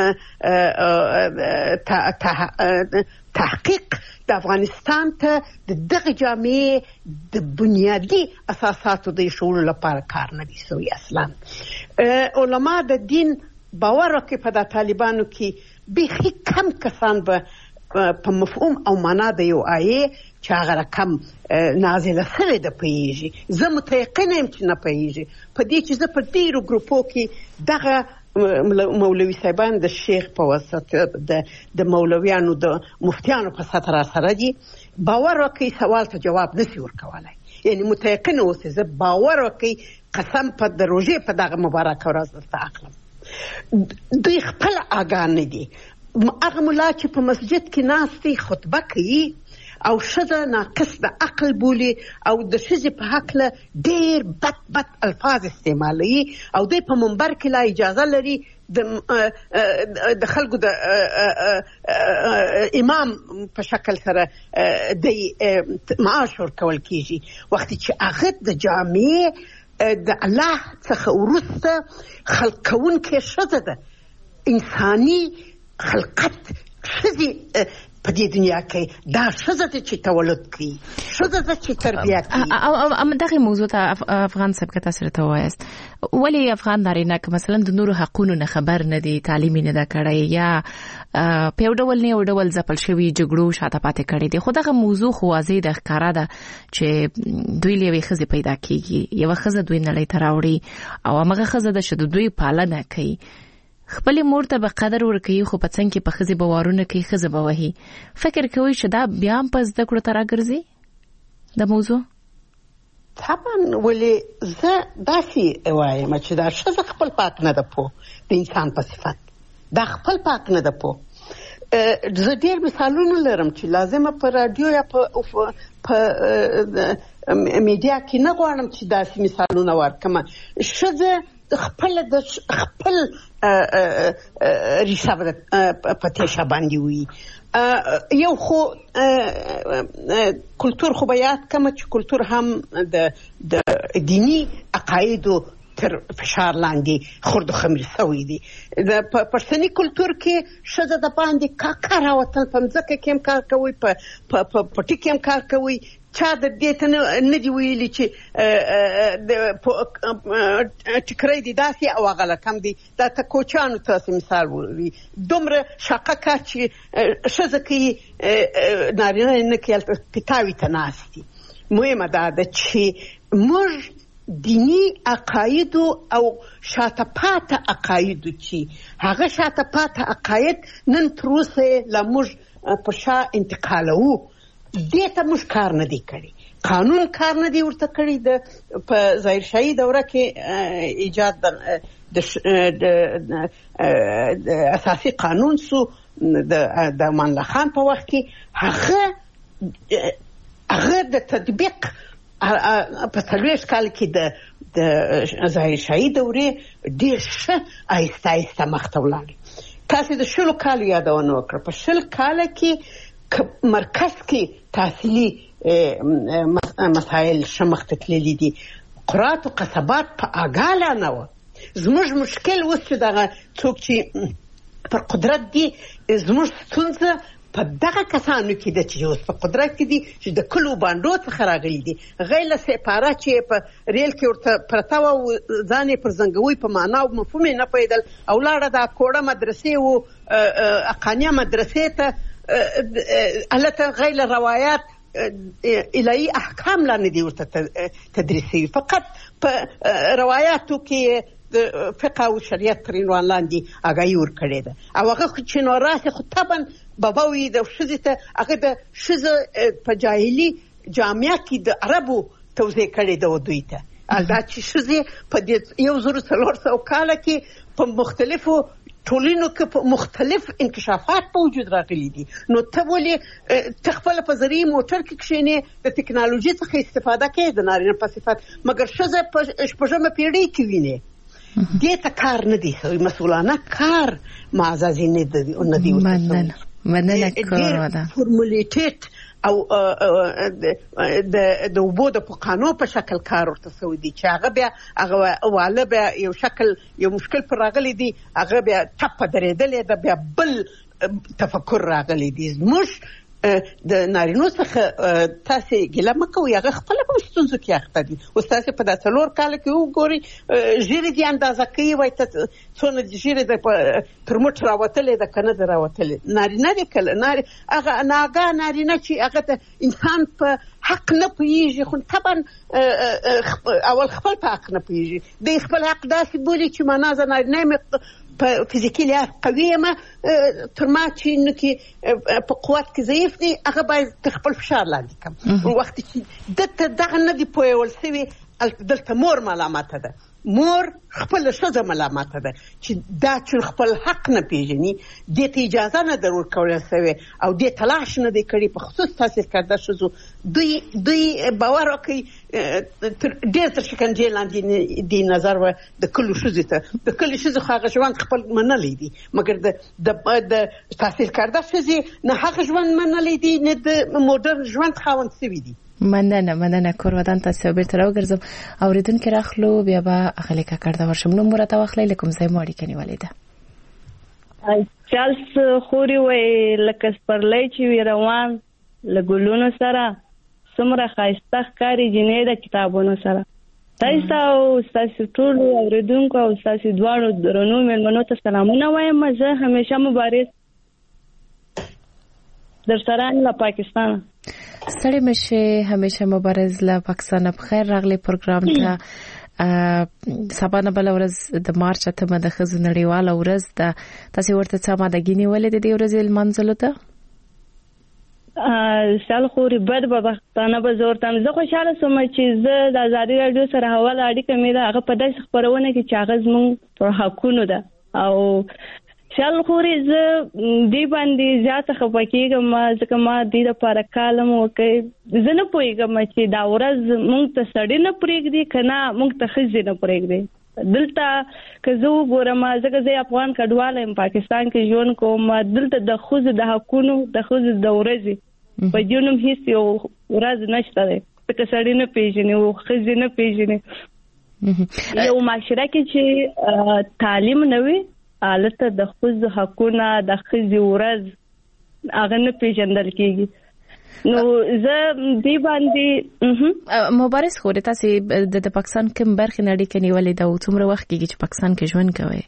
تحقیق د افغانستان ته دغه جامعې د بنیادی اساساتو د شورو لپاره کار نه دی سوی اصلا علما د دین باور وکړي په د طالبانو کې بیخي کم کسان به په مفهوم او معنا د یو آیې چې هغه رقم نازله سوې ده پوهېږي زه متیقنه یم چې نه پوهېږي په دې چې زه په ډېرو ګروپو کې دغه مولوي صاحبان د شیخ په واسطه د مولویانو د مفتیانو په سطح را سره دي باور وکړئ سوال ته جواب نشي ورکولی یعنی متیقنه اوسئ زه باور وکړئ قسم په د روژې په دغه مبارکه ورځ درته اخلم دوی خپل آګاه نه دي هغه ملا چې په مسجد کې ناست دی خطبه کوي او ښځه ناقص د عقل بولي او د ښځې په هکله ډېر بد الفاظ استعمالوي او دوی په منبر کې لا اجازه لري د خلکو د امام په شکل سره د معاش ورکول کېږي وختي چې هغه د جامعې د الله څخه وروسته خلق کوونکې ښځه ده انساني خلقت ښځې په دې دنیا کې دا ښځه ده چې تولد کوي ښځه ده چې تربیه کوي او دغه موضوع ته افغان صاحب که تاسو راته ووایاست ولې افغان نارینه که مثلا د نورو حقونو نه خبر نه دي تعلیم یې نه ده کړی یا په یو ډول نه یو ډول ځپل شوي جګړو شاته پاتې کړی دي خو دغه موضوع خو واضح ده ښکاره ده چې دوی له یوې ښځې پیدا کېږي یوه ښځه دوی نړۍ ته راوړي او همغه ښځه ده چې د دوی پالنه کوي خپل مور ته به قدر ورکوي خو په څنګ کې په ښځې به وارونه کوي ښځه به وهي فکر کوي چې دا بیا هم په زده کړو ته راګرځي د موضوع طبعا ولې زه داسې وایم چې دا ښځه خپل پاک نه ده پوه د انسان په صفت دا خپل پاک نه ده پوه زه ډېر مثالونه لرم چې لازمه په رادیو یا په میډیا کې نه غواړم چې داسې مثالونه ورکړم ښځه خپل ریشه په تیشه باندې وي یو خو کلتور خو به یاد کړم چې کلتور هم د دینی عقایدو تر فشار لاندې خورد خمیر سوی دي د پښتني کلتور کې ښځه د باندې کاکا راوتل په مځکه کې هم کار کوي په پټي کې هم کار کوي چا د دې ته نه دی ویلي چې ټکری دي داسې او هغه لکم دي دا ته کوچیانو تاسې مثال وي دومره شاقه کار چې ښځه کوي نارینه نه کوي هلته پیتاوي ته ناست دي مهمه دا ده چې موږ دینی عقایدو او شاته پاته عقایدو چې هغه شاته پاته عقاید نن تر اوسه لا موږ په شا انتقالوو دې ته موږ کار نه دی کړی قانون کار نه دی ورته کړی په ظاهرشاهي دوره کې ایجاد د اساسي قانون سو د امان الله خان په وخت کې هغه د تطبیق په 40 کال کې د ظاهرشاهي دورې ډېر ښه آهسته آهسته مخته ولاړې تاسې د 20 کالو یادونه وکړه په 20 کاله کې مرکز کې تحصیلي مسایل ښه مخته تللي دي قرات او قصبات په اګاله نه وه زموږ مشکل اوس چې دغه څوک چې پر قدرت دي زموږ ستونزه په دغه کسانو کې ده چې اوس په قدرت کې دي چې د کلو بانډو څخه راغلي دي غیر له سپاره چې په ریل کې ورته پرته وه ځان یې پر زنګوی په معنا او مفهوم یې نه پوهېدل او لاړه دا کوړه مدرسې و اقانیه مدرسې ته هلته غیر له روایات الهي احکام لا نه دي ورته تدریسي فقط په روایاتو کې د فقه او شریعت تر عنوان لاندې آګاهي ورکړې ده او هغه چې نو راسي خو طبعا باباوي د ښځې ته هغه د ښځه په جاهلي جامعه کې د عربو توضیح کړې ده دوی ته دا چې ښځې په دې 1400 کاله کې په مختلفو ټولنو کې مختلف انکشافات په وجود راغلي دي نو ته ولې ته خپل په ذریعه موټر کې کښېنې د ټکنالوژي څخه استفاده کوې د نارینه په صفت مګر ښځه په شپږمه پیړۍ کې وینې دې ته کار نه دی مسؤلانه کار معززي نه دی مننه کار ده فورمولیټیټ او د اوبو د پقانو په شکل کار ورته سوی دی چې هغه بیا هغه واله بیا یو شکل یو مشکل پر راغلی دی هغه بیا ټپه درېدلې ده بیا بل تفکر راغلی دی زموږ د نارینو څخه تاسې ګیله مه کوئ هغه خپله په ستونزو کې اخته دي اوس تاسې په دا 4 کاله کې وګورئ ژیرې دې اندازه کوي وایي ته څونه ژیرې د تر مټ راوتلې ده که نه ده راوتلې نارینه دې کله هغه ناګاه نارینه چې هغه د انسان په حق نه پوهېږي خو طبعا اول خپل په حق نه پوهېږي دی خپل حق داسې بولي چې معنا زه نارینه مې په فزیکي لحاظ قوي یم تر ما چې نو کې په قوت کې ضعیف دی هغه باید خپل فشار لاندې کړم وخت چې دته دغه نه دی پوهول سوي دلته مور ملامته ده مور خپل ښځه ملامته ده چې دا چې خپل حق نه پیژني دې ته اجازه نه در ورکولی سوې او دې تلاش نه دی کړی په خصوص تحصیل کرده ښځو دوی باور وکړئ ډېر تر شکنجې لاندې دی نظر و د کلو ښځې ته د کلي ښځې خو هغه ژوند خپل منلی دی مګر د تحصیل کرده ښځې نه هغه ژوند منلی دی نه د موډرن ژوند خاوند سوي دی مننه کور ودان تاسو بیرته راوګرځم اوریدونکو راخلو بیا به اخلي کاکړ دا ورشم نو مرته واخلې لکم ځای ماړي کني ولیده چالس خوري وای لکه سپرلای چې روان لګولونو سره سمره خایسته ښکاری جنې د کتابونو سره تاسو ټول اوریدونکو او تاسو دواړو درنو مېلمنو ته سلامونه وایم زه همیشه مبارز در سره له پاکستان ستړي مشه همیشه مبارز له پاکستان بخیر راغلی پروګرام ته سبا نه بل ورځ د مارچ ته د ښځو نړیواله ورځ ده تاسو ورته څه مادګینی ولې د دې ورځې لمانځلو ته سال خوري بد بختانه به زور تم زه خوشاله سوم چې زه د ازادي رادیو سره حواله اړیکه مې ده هغه په داسې خبرونه کې چې هغه زموږ پر حقونو ده او شال خوري زه دی باندې زیاته خپه کېږم ځکه ما دې لپاره کالم وکړ زه نه پوهېږم چې دا ورځ موږ ته سړی نه پرېږدي که نه موږ ته ښځې نه پرېږدي دلته که زه وګورم ځکه زه افغان کډواله یم پاکستان کې ژوند کوم دلته د ښځو د حقونو د ښځو د ورځې په دې نوم هېڅ یو ورځ نشته دی ځکه سړی نه پېژني او ښځې نه پېژني یو معاشره کې چې تعلیم نه وي البته د ښځو حقونه د ښځې ورځ هغه نه پیژندل کېږي نو زه دې باندې مبارز خو تاسو د پاکستان کوم برخې نه اړیکه نیولې ده او څومره وخت کېږي چې پاکستان کې ژوند کوئ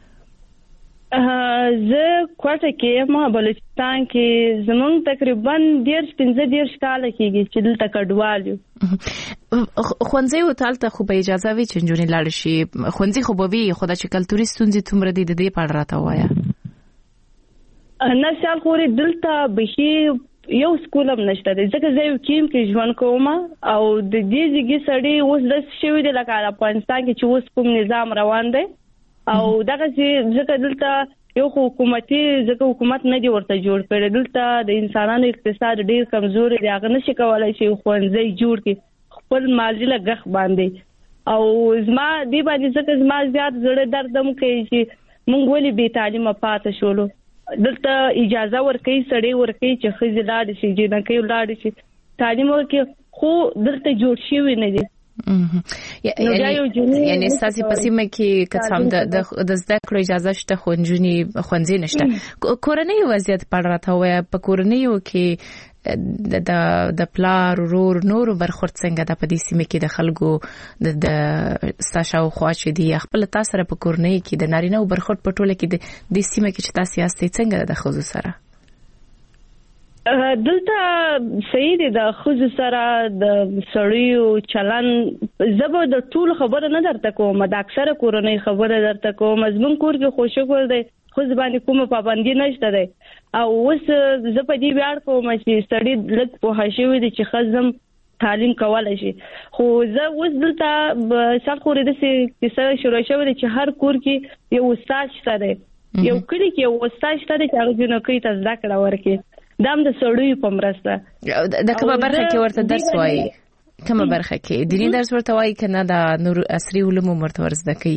زه کوټه کې ما بلوچستان کې زمونږ تقریبا 15 کاله کېږي چې دلته کډوال یو ښوونځي او تالته خو به اجازه وي چې نجونې لاړ شي ښوونځي خو به وي خو دا چې کلتوري ستونزې څومره دي د دې په اړه راته ووایه نه سال خوري دلته بهي یو سکول هم نشته دی ځکه زه یو کیم کې ژوند کوم او د دې ځګي سړی اوس داسې شوي دی لکه افغانستان کې چې اوس کوم نظام روان دی او دغه ځکه دلته یو حکومتي ځکه حکومت نه دی ورته جوړ کړی دلته د انسانانو اقتصاد ډیر کمزوري دی هغه نشي کولای چې ښوونځي جوړ کړي خپل مالی لګښ باندې او زما دې باندې ځکه زما زیات زړه دردم کوي چې موږ ولې بې تعلیمه پاتې شولو دلته اجازه ورکوي سړی ورکوي چې ښځې لاړې شي جنکۍ لاړې شي تعلیم ورکوي خو دلته جوړ شوي نه دي یعنی ستاسو په سیمه کې کڅام د زده کړو اجازه شته خو ښوونځي نشته. کورنۍ وضعیت په اړه راته وایي. په کورنیو کې د پلار ورور نور برخورد څنګه د په دې سیمه کې د خلکو د ستاسو خوا چې دی خپل تاسو سره په کورنۍ کې د نارینه برخورد په ټوله کې د سیمه کې چې تاسو یاستئ څنګه د خزو سره؟ دلته صحیح دی د خزو سره د سړیو چلن زبر د ټول خبره نه درته کوم، د اکثره کورنۍ خبره درته کوم. زمون کور کې خوشګور دی، خو ځبانې کومه پابندي نشته دی. او اوس زه په دې ویاړ کوم چې سړی لږ په هاشوي دي چې خزم تعلیم کولای شي. خو زه اوس دلته سال خوري د څه شروع شوی چې هر کور کې یو استاد شته دی، یو کلی کې یو استاد شته دی چې هغه جنکې ته زده کړه ورکړي. دام د سړیو په مرسته د کومه برخه کې ورته درس وایي؟ کومه برخه کې دیني درس ورته وایي کنه د نور عصري علوم ورته ورزده کوي؟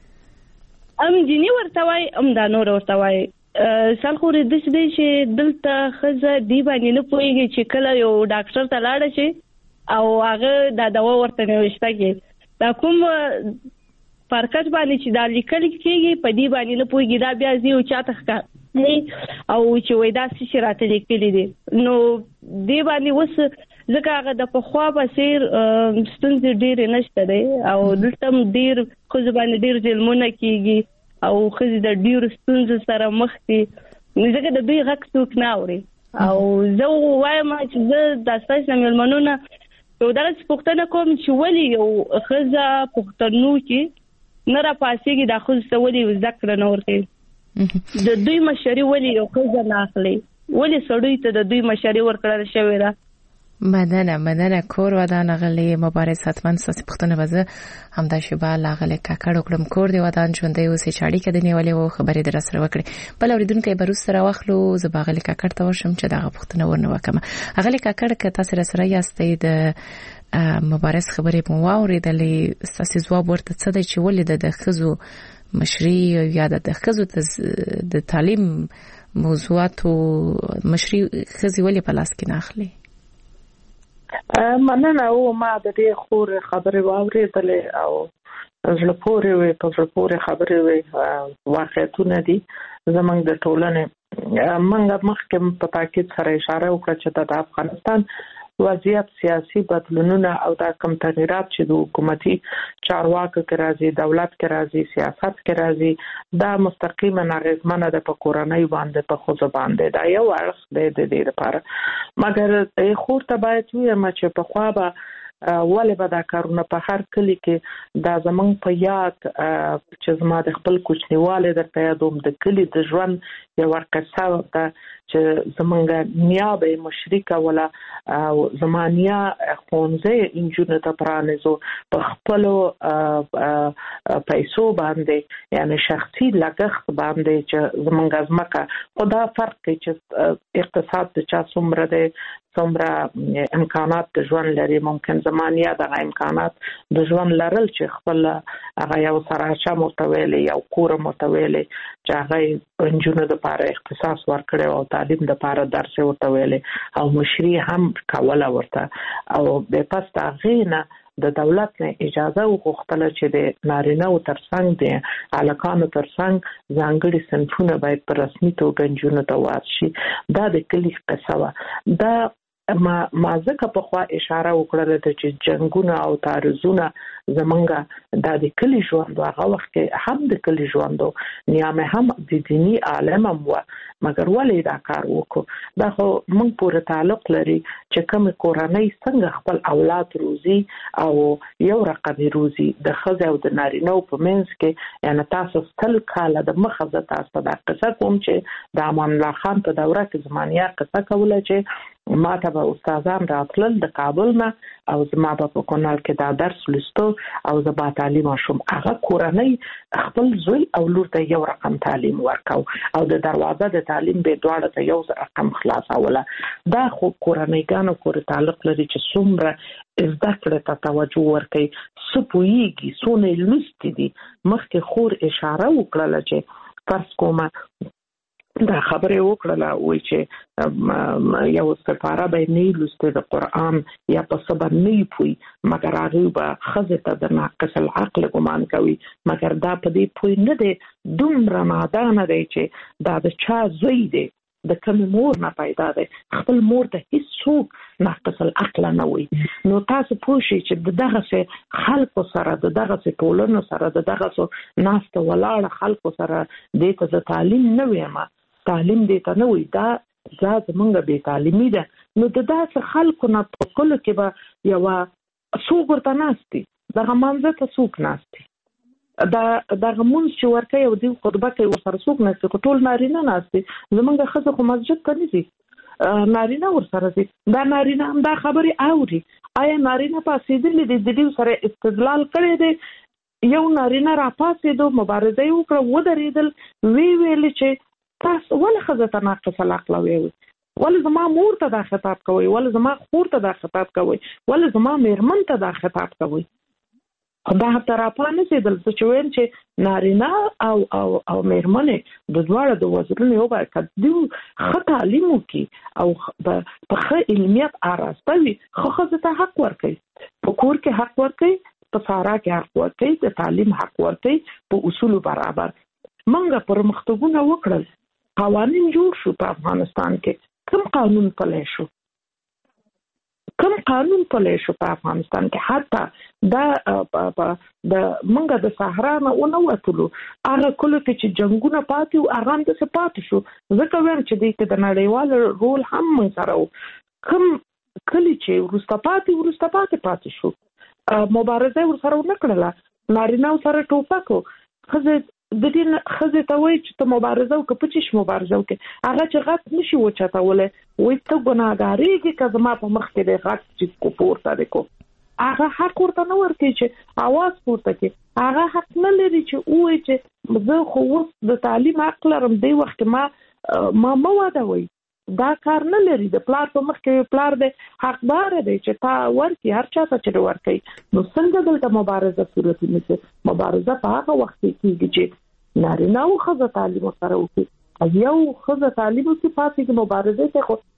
دیني ورته وایي د نور ورته وایي. سال خوري د دې چې دلته خزه دی باندې نه پويږي چې کله یو ډاکټر ته لاړ شي او هغه د دوا ورته نوښته کې دا کوم پارکټ باندې چې دا لیکل کېږي په دې باندې نه پويږي. دا بیا زیو چاته ښکار او چې وای دا څه راته لیکلي دي. نو دی باندې وس ځکه هغه د پخوا په سیر ستونزې ډېرې نشته دی او دلته ډېر خو باندې ډېر ظلمونه کېږي او خزي د ډېر ستونزې سره مخ دي. ځکه د دوی غږ څوک نه اوري. او زه وایم چې زه د تاسو مېلمنونه یو درس پوښتنه کوم چې ولې یو خزه پښتنو کې نه را پاسيږي د خزه ولې زده کړه نه ورته د دوی مشري ولې یو خزه نه اخلي، ولې سړی ته د دوی مشري ورکړل شوی را. مننه کور ودان غلي مبارز حتمن ساسي پښتنه وزه همدا شبا لاغله کاکړ وکړم کور دی ودان ژوندې اوسې چاړي کده نیولې او خبرې در سره وکړي. بل اوریدونکو به روس سره واخلو زباغله کاکړ ته ورشم چې دا پښتنه ورنه وکم. غلي کاکړ که تاسو سره یاستئ د مبارز خبرې مو واوریدلې ساسي جواب ورته څه دی چې ولې د خزو مشري یا د خزو د تعلیم موضوعات او مشري خزي ولې په لاس کې نه اخلي؟ مننه. او ما د دې خور خبرې واوریدلې او زړه پورې خبرې وي واقعیتونه دي زمونږ د ټولنې. موږ مخکې په تاکید سره اشاره وکړه چې د افغانستان وضعیت سیاسي بدلونونه او د کم تغیرات چې د حکومتي چارواکو کې راځي، دولت کې راځي، سیاست کې راځي، دا مستقیما اغیزمنه ده په کورنۍ باندې، په خزو باندې. دا یو اړخ دی د دې لپاره. مګر خور ته باید ویم چې په خوا به ولې به دا کارونه په هر کلی کې دا زمونږ په یاد چې زما د خپل کوچنیواله درته یادوم د کلی د ژوند یو ورکسه ده چې زمونږ نیابه مشرکه ولا زمانیا خونځه انجونو ته پرانیزو په خپل پیسو باندې یعنی شخصي لګښت باندې چې زمونږ ازمکه خدا فرق کوي چې اقتصاد د چا څومره دی څومره امکانات د ژوند لري. ممکن زمانیا د امکانات د ژوند لرل چې خپل هغه یو سراچا متویلي یو کور متویلي چې هغه انجونو د لپاره اختصاص ورکړي او تعلیم د لپاره درس ورته ویلي او مشري هم کوله ورته او به پس تاغینه د دولت نه اجازه وغوښتله چې د نارینه او ترڅنګ د الکانو ترڅنګ ځانګړي صنفونه باید په رسمي توګه انجونو ته واسي. دا د کلی قصه و. دا ما ځکه په خوا اشاره وکړه چې جنگونه او تعرضونه زمونږه د کلی ژوند هغه وخت کې هم د کلی ژوند نیامه هم د دینی عالم هم و. مګر ولې دا کار وکړو؟ دا خو موږ پورې تعلق لري چې کوم کورنۍ څنګه خپل اولاد روزي او یو رقمي روزي د خزه او د نارینه په منځ کې. یعنی تاسو ستل کاله د مخزه تاسو دا قصه کوم چې د امان الله خان په دوره کې زمانیا قصه کوله چې ما ته به استادان راتلل د کابل نه او زما په کونړ کې دا درس لستو او زما تعلیم شوم. هغه کورنۍ خپل زوی او لور ته یو رقم تعلیم ورکاو او د دروازه د تعلیم به دواړه ته یو رقم خلاصوله. دا خو کورنۍ پورې تعلق لري چې څومره زده کړه ته توجه ورکړي، سپويږي سونه لوستي دي. مخکې خور اشاره وکړه چې فرض کومه دا خبره وکړه وای چې یو سفاره به نه لسته د قرآن یا په صبر نه پوي مګر هغه به خزه ته د ناقص العقل ګمان کوي مګر دا په دې پوي نه دی دومره نادان دی چې دا د چا زوی دی د کوم مور نه پیدا دی خپل مور ته هیڅوک ناقص العقل نه وي نو تاسو پوه شئ چې دغه خلکو سره دغه ټولنو سره دغه ناست ولاړ خلکو سره د ته تعلیم نه ویما تعلیم دې ته نه وي دا زمونږ به تعلیمي ده نو داسې خلکو نه په کلو کې به یو څوک ورته ناستي دغه منځ ته څوک ناستي دغه مونږ چې ورکه یو دی خطبه کوي ورسره څوک ناستي ټول نارینه ناستي زمونږ ښځه خو مسجد ته نه ځي نارینه ورسره ځي دا نارینه هم دا خبرې اوري آیا نارینه پاسېدلي دي د دې سره استدلال کړی دی یو نارینه راپاسېدو مبارزه یې وکړه ودرېدل ویل چې تاسو ولې ښځه ته ناقص العقل وایي ولې زما مور ته دا خطاب کوي ولې زما خور ته دا خطاب کوي ولې زما میرمن ته دا خطاب کوي دا تر اپانه سیدل چې وین چې نارینه او میرمنې د دواړو د وزرونو یو باید کدو ښه تعلیم وکړي او په ښه علمیت آراسته وي خو ښځې ته حق ورکوي په کور کې حق ورکوي په سارا کې حق ورکوي د تعلیم حق ورکوي په اصولو برابر منګه پرمختګونه وکړل قوانین جوړ شو په افغانستان کې کوم قانون پلی شو په افغانستان کې حتی د منګه د صحرا نه ونوتلو هغه کله چې جنگونه پاتې او هغه هم د سپات شو ځکه ویم چې د نړیوال رول هم من سره کوم کلی چې ورسته پاتې شو مبارزه ورسره نه کړله نارینه سره ټوپکو خزه د دې خزه ته وایي چې ته مبارزه وکړه پچیش مبارزه وکړه هغه چې غټ نشي وچتولې وایي ته ګناهګارېږي که زما په مخ کې د غټ چې کو پورته دی کو هغه حق ورته نه ورکوي چې اواز پورته کړي هغه حق نه لري چې وایي چې زه خو اوس د تعلیم حق لرم دی وخت ما واده وایي دا کار نه لري د پلار په مخ کې پلار دی حقدار دی چې تا ورکي هر چا ته چې ورکي نو څنګه دلته مبارزه صورت نیسي مبارزه په هغه وخت کې کېږي چې نارینه او ښځه تعلیم سره وکړي یو ښځه تعلیم کې پاتې کې مبارزه ته خو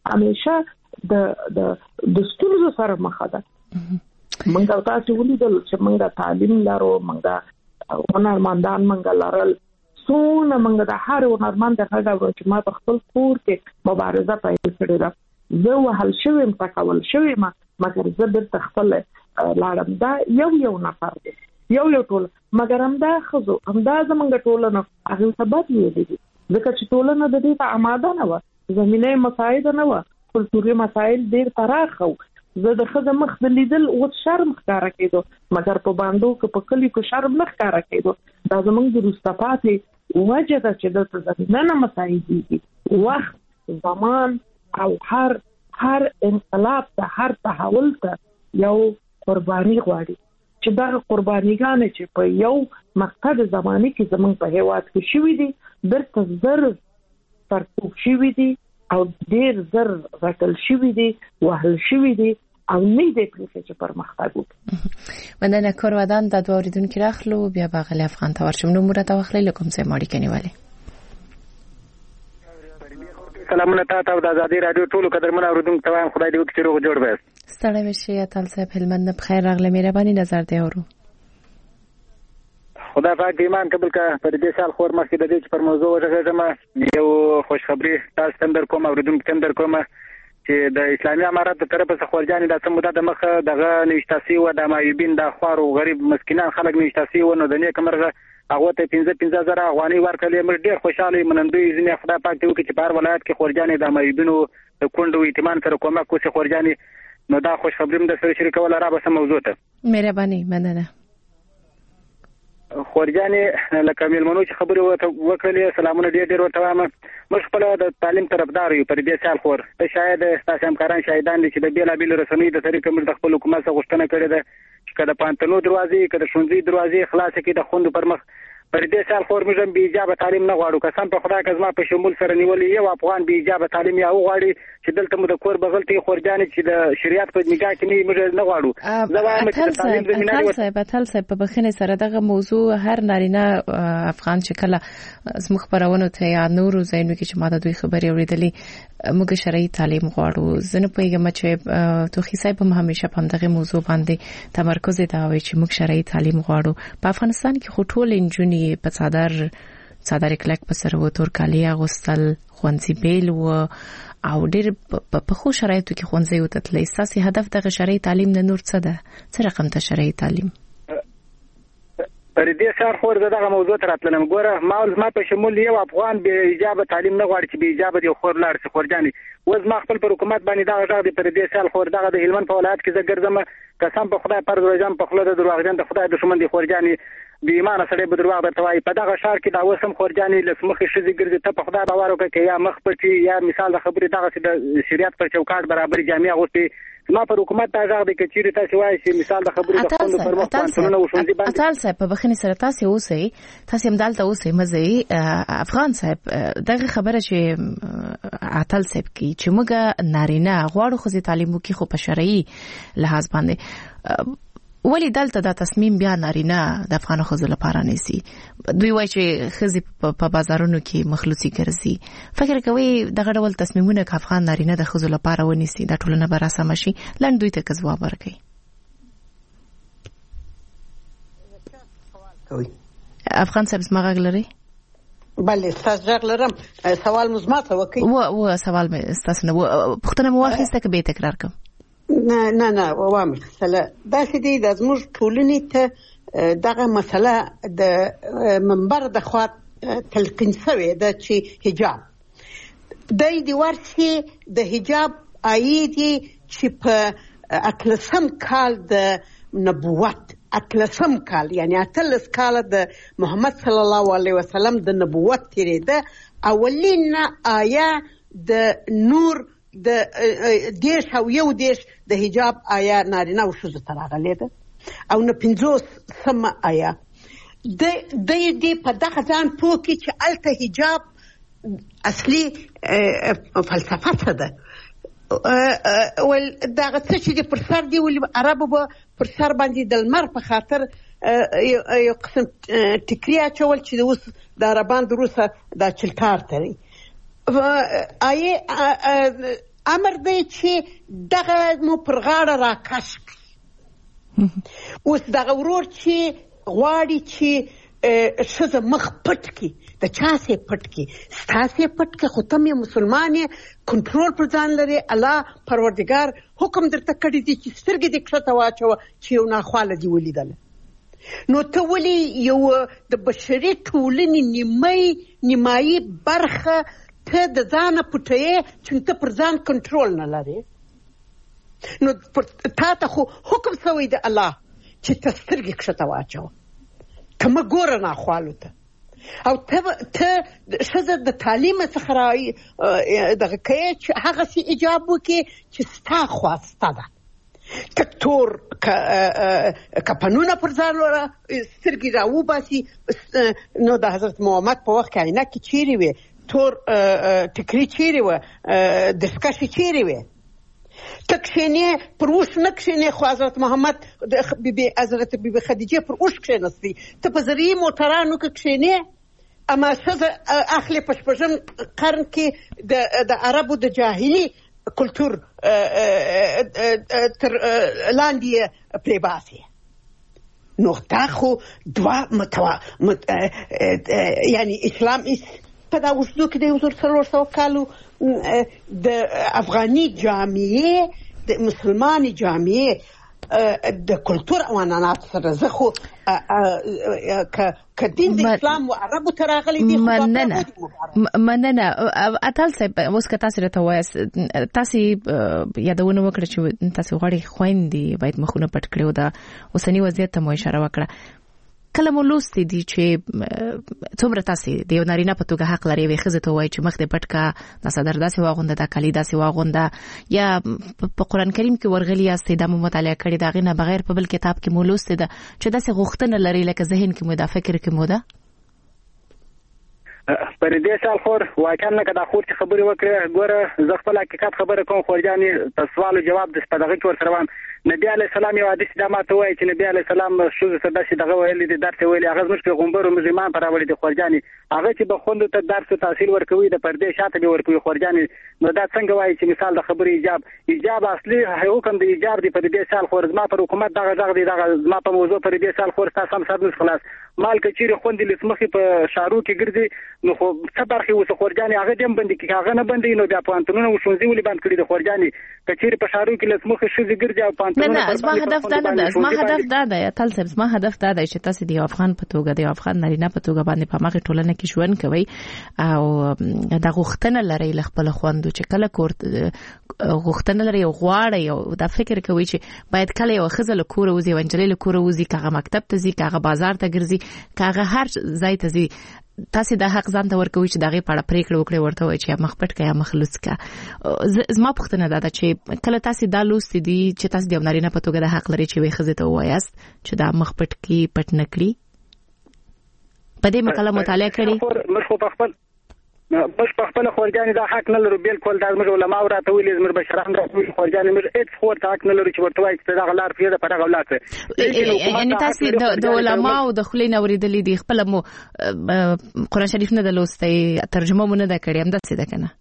همیشه د ستونزو سره مخ ده موږ تاسو ولیدل چې موږ تعلیم لرو موږ هنرمندان موږ لرل څونه موږ د هر هنرمند هغه چې ما په خپل کور کې مبارزه پیل کړې ده زه وهل شوم تکول شوم مګر زه بیرته خپل لاړم دا یو نفر دی یو ټول مګر هم دا خزو هم دا زمونږ ټولنه هغه سبب دی ځکه چې ټولنه د دې ته آماده نه و زمينه مساعد نه و کلتوري مسائل ډېر پراخ وو زه د خزه مخ د لیدل او شرم ښکارا کېدو مګر په باندې کې په کلی کې شرم نه ښکارا کېدو دا زمونږ د رستپاتې وجه ده چې د زمينه مساعد دي وخت زمان او هر انقلاب ته هر تحول ته یو قرباني غواړي چې دا قربانيګان چې په یو مقطع زماني کې زمونږ په هیواد کې شوې دي درته زر پرتوب شوې دي او ډېر زر راټل شوې دي وهل شوې دي او نه دې پرې چې پرمختګ وکړي مننه کاروادان د دوریدونکو راخلو بیا بغل افغان ته ورشم نو مراد واخلې لکم سه ماړی کنيواله سلامونه تاسو د آزادي رادیو ټولو قدرمن اوریدونکو ته وایم خدای دې وکړي روغ جوړ وي ستړی مشه تل صاحب هلمند بخیر راغله مهرباني نظر دی اورو خدای پاک ایمان قبول کړه پر دې سال خور مخکې د دې پر موضوع وژغږم یو خوشخبری تاسو تم در کوم اوریدونکو تم در کوم چې د اسلامي امارات د طرفه څخه خورجانې د سموده د مخه دغه نشتاسي و د مایوبین د خوارو غریب مسکینان خلک نشتاسي و نو د نیک مرغه هغه ته 15,000 افغانۍ ورکړلې مر ډیر خوشاله منندوی ځنې خدای پاک ته وکړي چې په هر ولایت کې خورجانې د مایوبینو د کندو ایتمان سره کومک کوي خورجانې نو دا خوشخبری هم د سره شریکول را به سم موضوع ته مهرباني مننه خورجانې لکه میلمنو چې خبرې وکړلې سلامونه ډېر ورته وایم موږ خپل د تعلیم طرفدار یو پر دې سال خور شاید تاسو همکاران شاهدان دي چې د بیلابیلو رسنیو د طریقې موږ د خپل حکومت څخه غوښتنه کړې ده چې کله پانتنو دروازې کله شونځي دروازې خلاص کړي د خوندو پر مخ پر دې سال خور موږ به ایجاب تعلیم نه غواړو قسم په خدای کزما په شمول سره نیولې یو افغان به ایجاب تعلیم یا غواړي چې دلته مو د کور بغلتي خورجانې چې د شریعت په نگاه کې نه موږ نه غواړو زوایم چې تعلیم زمينه اتل په بخنه سره دغه موضوع هر نارینه افغان چې کله زموږ خبرونه ته یا نور زینو کې چې ما د دوی خبرې اوریدلې موږ شرعي تعلیم غواړو زنه پیغام چې توخی صاحب هم همیشه په دغه موضوع باندې تمرکز دا وي چې موږ شرعي تعلیم غواړو په افغانستان کې خو ټول انجونی په صادر کلک په سر و تور کالی اغوستل خوانزي بیل و او ډېر په خو شرایطو کې خوانزي وتتلې اساسي هدف د شرعي تعلیم نه نور څه ده څه رقم ته شرعي تعلیم پر دې سار خور دغه موضوع تر اتلم ګوره ما په شمول یو افغان به ایجاب تعلیم نه غواړي چې به ایجاب دی خور لاړ څه خورجاني وز ما خپل پر حکومت باندې دا غږ دی پر دې سال خور دغه د هلمند په ولایت کې زه ګرځم قسم په خدای پر روزان په خله د دروغجن د خدای دښمن دی خورجاني بې ایمانه سړی به دروغ درته وایي په دغه ښار کې دا اوس هم خورجانې لسمخې ښځې ګرځي ته په خدای باور وکړه که یا مخ پټي یا مثال د خبرې دغسې د شریعت پر چوکاټ برابرې جامې اغوستې زما پر حکومت دا غږ دی که چیرې تاسې وایي چې مثال د خبرې د خوندو پر مخ پوهنتونونه و ښوونځي باندې اتل صاحب په بخښنې سره تاسې اوسئ تاسې همدلته اوسئ مه ځئ افغان صاحب دغه خبره چې اتل صاحب کوي چې موږ نارینه غواړو ښځې تعلیم وکړي خو په شرعي لحاظ باندې ولی دلته دا تصمیم بیا نارینه د افغان ښځو لپاره نیسي دوی وایي چې ښځې په بازارونو کې مخلوطي ګرځي فکر کوي دغه ډول تصمیمونه که افغان نارینه د ښځو لپاره ونیسي دا ټولنه به راسمه شي لنډ دوی ته که ځواب ورکوي افغان صاحب زما غږ لري بله ستاسو غږ لرم سوال مو زما ته وکړئ سوال مې ستاسو نه پوښتنه مو واخیسته که به یې تکرار کړم نه وامه خله داسې دی د زموږ ټولنې ته دغه مسله د منبر د خوا تلقین شوې ده چې حجاب د ورسي د حجاب آیدي چې په اتلسم کال د نبوت اتلسم کال یعنی اتلس کال د محمد صلی الله علیه وسلم د نبوت تیرېده اولین آیه د نور د دیش او یو دیش د حجاب آیا نارینه او ښځو ته راغلې ده او نه 50 آیا د دې په دغه ځان پوه کړي چې هلته حجاب اصلي فلسفه څه ده دغه څه چې پر سر دی ولې عربو به پر سر باندې د لمر په خاطر یو قسم ټکري اچول چې اوس د عربان د روسه دا چلکار تري امر دی چې دغه مو پر غاړه راکش کړي اوس دغه ورور چې غواړي چې ښځه مخ پټ کړي د چا سې پټ کړي ستاسې پټ کړي خو ته مې مسلمان یې کنټرول پر ځان لري الله پروردګار حکم درته کړی دی چې سترګې دې کښته واچوه چې یو ناخواله دې ولیدله نو ته ولې یو د بشري ټولنې نیمایي برخه ته د ځانه پټوې چې ته پر ځان کنټرول نه لرې نو تا ته خو حکم شوی د الله چې ته سترګې کښته واچوه ته مه ګوره ناخوالو ته او ته ښځه د تعلیم څخه دغه کوې چې هغسې ایجاب وکړې چې ستا خواسته ده که تور کپنونه پر ځان سترګې راوباسي نو د حضرت محمد په وخت کې عینکې چیرې وې تور ټکري چیرې وه دستکشې چیرې وې ته کښېنې پر اوښ نه کښېنې خو حضرت محمد حضرت بیبي خدیجې پر اوښ کښېنستی ته په زرعي موټرانو کې کښېنې اما ښځه اخلي په شپږم قرن کې د عربو د جاهلي کلتور تر لاندې پرې باسي نو دا خو دوه یعنی اسلام په دا اوسدو کې د 1400 کالو د افغاني جامعې د مسلمانې جامعې د کلتور او عنعنات سره زه خو که دین د اسلام و عربو ته راغلی دی مننه اتل صاحب اوس که تاسې راته وایاست تاسې یادونه وکړه چې تاسې غواړئ خویندې باید مخونه پټ کړي او د اوسني وضعیت ته مو اشاره وکړه کله مو لوستي دي چې څومره تاسې د یو نارینه په توګه حق لري یوې ښځې ته ووایي چې مخ دې پټ کړه دا څادر داسې واغونده دا کالي داسې واغونده یا په قرآن کریم کې ورغلي یاستئ دا مو مطالعه کړې د هغې نه بغیر په بل کتاب کې مو لوستې ده چې داسې غوښتنه لري لکه ذهن کې مو ده فکر کې مو ده پر دې سال خور واقعا نه کدا خور چې خبرې وکړه ګوره زه خپل حقیقت خبره کوم خورجانې په سوال او جواب د سپدغه کې ورسره وام نبی علی السلام یو حدیث دا ماته وایي چې نبی علی السلام شو څه داسې دغه ویلي دي درته ویلي هغه زموږ پیغمبر او مسلمان پر راوړي دي خورجانې هغه چې به خوند ته درس تحصیل ورکوي د پردې شاته به ورکوي خورجانې نو دا څنګه وایي چې مثال د خبرې ایجاب اصلي حکم د ایجاب دی پر دې سال خور زما پر حکومت دغه دی دغه زما په موضوع پر دې سال خور تاسو هم سر خلاص مال کچيري خوندې لسمخي په شارو کې ګرځي نو خو څه برخه وسه خورجانې هغه دیم بندي کې هغه نه بندي نو بیا پانتونونه وشونځي ولې بند کړی د خورجانې کچيري په شارو کې لسمخي شوزي ګرځي او پانتونونه زما هدف دا نه ده زما هدف دا ده تل سر زما هدف دا ده چې تاسو د افغان په توګه د افغان نارینه په توګه باندې په ماغه ټولنه کې ژوند کوي او د غوښتنه لري خپل خوندو چې کله کور غوښتنه لري غواړي او دا فکر کوي چې باید کله یو خزل کور وزي ونجلې کور وزي کاغه مکتب ته ځي کاغه بازار ته ګرځي کاغه هر ځای ته ځي تاسو د حق ځان ته ورکوي چې دغه پاړه پریکړه وکړي ورته وایي چې مخ پټ کیا مخلص کا زما پوښتنه ده چې کله تاسو د لوست دي چې تاسو د نارینه په توګه د حق لري چې وي خزه ته وایاست چې دا مخ پټ کی پټ نکړي په دې مقاله مطالعه کړي مخ په خپل بس په خپل خورجانې دا حق نه لري بالکل دا موږ علماء راته ویلي زموږ بشران راته خورجانې موږ هیڅ خور ته حق نه لري چې ورته وایي چې دا غلار پیدا پر غولاته یعنی تاسو د علماء او د خلین اوریدلې دي خپل مو قرآن شریف نه د لوستي ترجمه مونږ نه کړی هم د څه ده کنه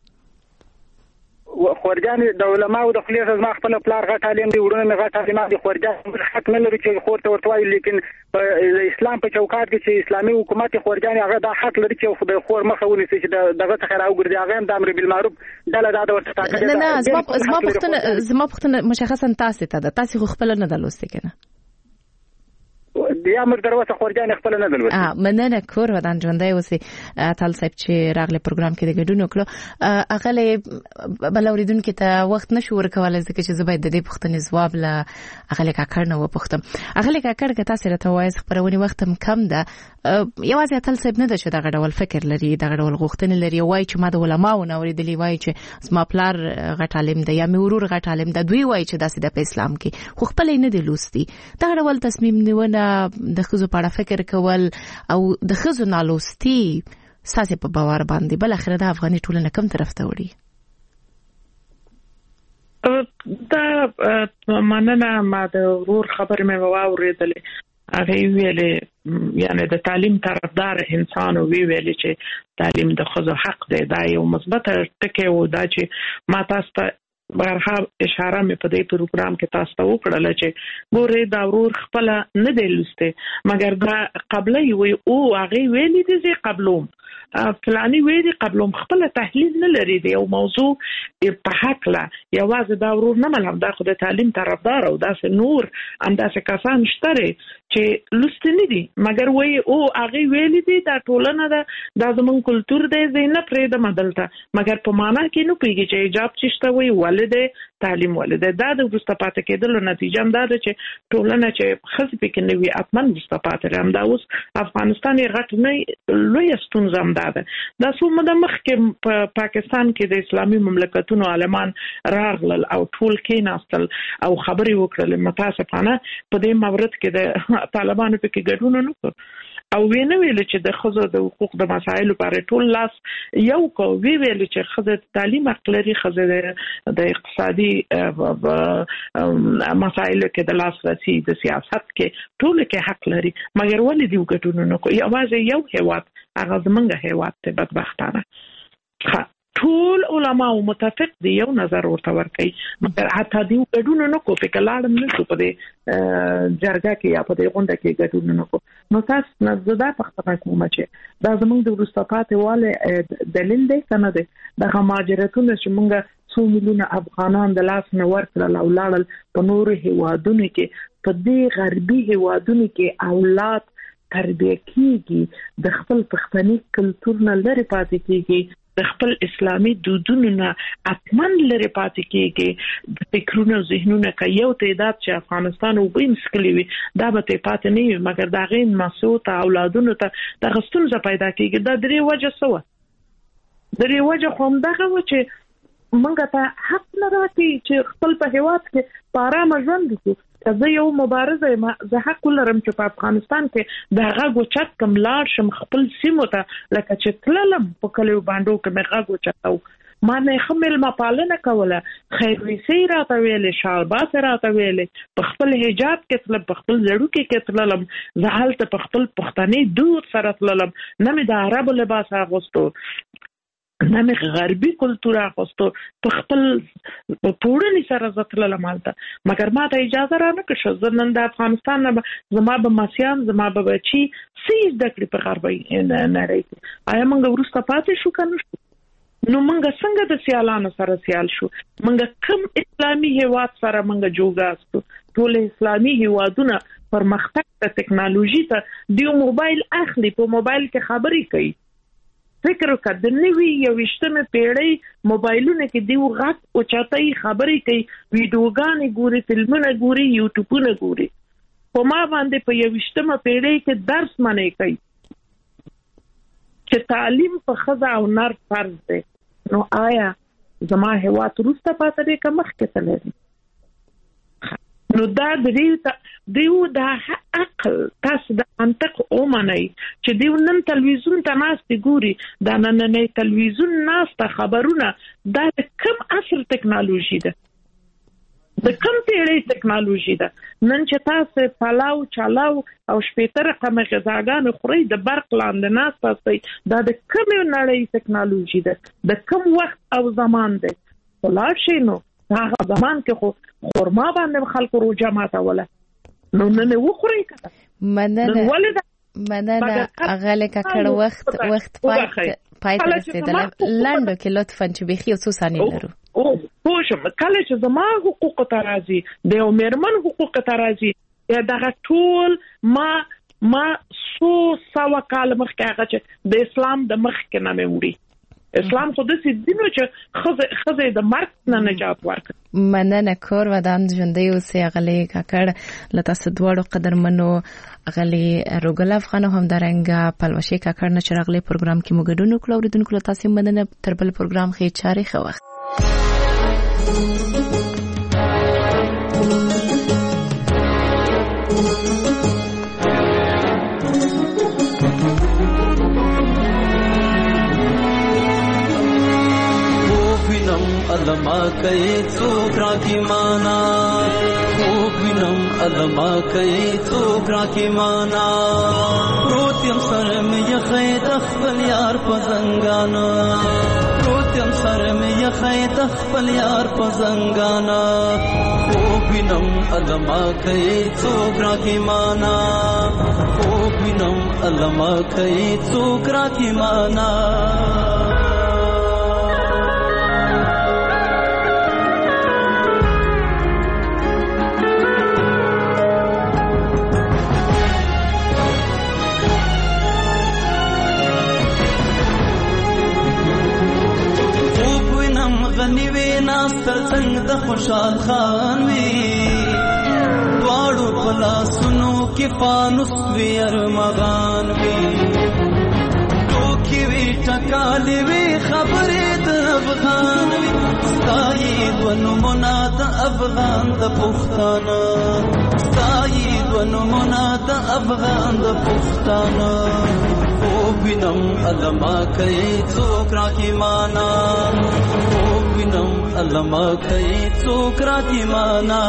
خورجانې د علماء او د خلیص ما خپل پلار غټ عالم دی ورونه مې غټ عالم دي خورجانې حق نه لري چې خور ته ورته وایي لیکن په اسلام په چوکاټ کې چې اسلامي حکومت خورجانې هغه دا حق لري چې خو د خور مخه ونیسي چې دغه څخه راوګرځي هغه هم د امر بالمعروف ډله دا ورته ټاکلې نه زما پوښتنه مشخصا تاسو ته ده تاسو خپل نه د لوستي کنه بیا موږ دروازه خورجان خپل نه دلوي مننه کور ودان ژوندۍ اوسې تل صاحب چې راغله پروګرام کې د ګډون وکړو اغله بلوریدونکو ته وخت نشو ورکولای ځکه چې زبې د دې پوښتنې جواب له اغله کاکړ نه وپوښتم اغله کاکړ که تاسو راته وایي خبرونه وخت کم ده یوازې تل صاحب نه ده چې دغه ډول فکر لري دغه ډول غوښتنې لري وایي چې ما د علماو نه اوریدلی وایي چې زما پلار غټ عالم دی یا مې ورور غټ عالم دی دوی وایي چې داسې د اسلام کې خو خپل نه دی لوستي دغه ډول تصمیم نیونه د خزو په اړه فکر کول او د خزو نالوستي ساسه په باور باندې بل اخر د افغاني ټولنه کوم طرف ته وړي دا مننه ما د ورور خبر مې واورېدلې هغه ویلې یعنی د تعلیم طرفدار انسان ویلې چې تعلیم د خزو حق دی دا یو مثبت ټکی و دا چې ما تاسو ته برخه اشاره مې په دې پروګرام کې تاسو ته وکړل چې ګوره دا ورور خپل نه دی لسته مګر دا قبلې وي او هغه ویلې دي چې قبلوم فلانی ویلي قبلوم خپل تحلیل نه لري دی او موضوع په حق لا یوازې دا ورور نه ملهم دا خو د تعلیم طرفدار او داسې نور انداسه کسان شته چې لستنی دي مګر وای او هغه ویلي دي دا ټولنه دا زمون کلچر دی زینه پرې د مدلته مګر په معنا کې نو پیږي چې ایجاب چشته وي ولده تعلیم ولده دا د مستفاده کېدل نتیجه هم دا ده چې ټولنه چې خص پکې نوي اتمن مستفاده هم دا اوس افغانستان غټ نه لوی ستونزه دا څومره د مخ کې په پاکستان کې د اسلامي مملکتونو عالمان راغلل او ټول کې ناستل او خبري وکړل متاسفانه په دې مورد کې د طالبانو په کې ګډون نه کړ او وینه ویل چې د خزو د حقوق د مسایلو لپاره ټول لاس یو کو ویل چې خزو تعلیم حق لري خزو د اقتصادي مسایلو کې د لاس راسي د سیاست کې ټول کې حق لري مګر ولې دی ګټونه نه کوي یوازې یو هیواد هغه زمونږ هیواد ته بدبختانه ټول علماء متفق دي یو نظر ورته ورکړي مګر حتی دی ګډون نه کوي په کلاړم نه شو په دې جرګه کې یا په دې غونډه کې ګډون نه کوي نو تاسو نه زدا پختنه کوم چې دا زمونږ د ورستفاده والے دلیل دی کنه دی د مهاجرتونو چې مونږ 2 میلیونه افغانان د لاس نه ورکړل او لاړل په نورو هیوادونو کې په دې غربي هیوادونو کې اولاد تربیه کیږي د خپل پښتني کلچر نه لري پاتې کیږي د خپل اسلامي دودونو نه اتمن لري پاتې کیږي د فکرونو ذهنونو کې یو تعداد چې افغانستان وبې مسکلي وي دا به پاتې نه وي مګر دا غین مسعود اولادونو ته د غستون ز پیدا کیږي دا درې وجه سو درې وجه کوم دغه و چې منګه ته حق نه راځي چې خپل په هیواد کې پارامه ژوند وکړو زه یو مبارزه یم، زه حق لرم چې په افغانستان کې د غږ اوچت کم لاړ شم خپل سیمو ته، لکه چې تللم په کلیو باندو کې مې غږ اوچتاو، ما نه ښه میلمه پالنه کوله، خیرویسۍ راته ویلې، شالباسې راته ویلې، په خپل حجاب کې تلم، په خپل زړوکي کې تللم، زه هلته په خپل پښتني دود سره تللم، نه مې د عربو لباس اغوستو، نه مې غربي کلتور اغوستو، په خپل پوړني سره زه تللم هلته، مګر ما ته اجازه را نه کړه. زه نن د افغانستان نه زما به ماسیان، زما به بچي څه زده کړي په غربي نړۍ کې؟ آیا موږ وروسته پاتې شو که نه شو؟ نو موږ څنګه د سیالانو سره سیال شو؟ موږ کوم اسلامي هیواد سره موږ جوګاستو؟ ټول اسلامي هیوادونه پرمختګ د ټکنالوژي ته دیو موبایل اخلي، په موبایل کې خبرې کوي. فکر وکړه د نوي 21مې پیړۍ موبایلونه کې دیو غږ اوچتای، خبرې کوي، ویډیوګانې ګوري، فلمونه ګوري، یوټیوبونه ګوري. په ما باندې په 21مه پیړۍ کې درس منې کوي چې تعلیم په ښځه او نر فرض دی. نو آیا زما هیواد وروسته پاتې دی که مخکې تللی دی؟ نو دا دیو دا عقل تاسو د منطق ومنئ چې دیو نن تلویزیون ته ناست ګوري، دا نننی تلویزیون ناسته خبرونه دا د کوم عصر ټکنالوژي ده، د کوم پیړۍ ټکنالوژي ده؟ نن چې تاسو پلاو چالاو او شپېته رقمه غذاګانې خورئ، د برق لاندې ناست تاسئ، دا د کومې نړۍ ټکنالوژي ده؟ د کوم وخت او زمان ده؟ ولاړ شئ نو هغه زمان کې خو خورما باندې خلکو روجه ماتوله، نو نن وخورئ که مننه اغله ککړ وخت پای ته رسیدل. لاندو کې لطفاً چې بيخي څو ثانیې لرو. پوښم کله چې زما حقوق ته راځي، د یو میرمن حقوق ته راځي، یا دغه ټول ما 100 کال مخکې هغه چې د اسلام د مخکې نه مې وړي، اسلام خو د سیدینو چې خزه د مرګ نه نجات ورکړي. مننه کور ودان ژوندۍ اوسې غلې کاکړ لته سدوړو قدرمنو غلې روګل افغانو هم درنګ پلوشي کاکړ نه چرغلې پروګرام کې موګډونو کړو اوریدونکو تاسو مننه تر بل پروګرام خې چاري خو وخت علما کئی څوکرا کی مانا خوب وینم علما کئی څوکرا کی مانا روتیم سر میں یخی دخل یار پزنگانا روتیم سر میں یخی دخل یار پزنگانا خوب وینم علما کئی څوکرا کی مانا خوب وینم علما کئی څوکرا کی مانا غنیوی ناستر څنګ د خوشحال خان وی دواړو پلاسونو کې فانوس وی ارمغان وی ټوکی وی ټکالې وی خبرې د افغان وی ستایي ونمونه د افغان د پښتانه ستایي ونمونه د افغان د پښتانه خوب وینم علما کئی څوکرا کی مانا خوب وینم علما کئی څوکرا کی مانا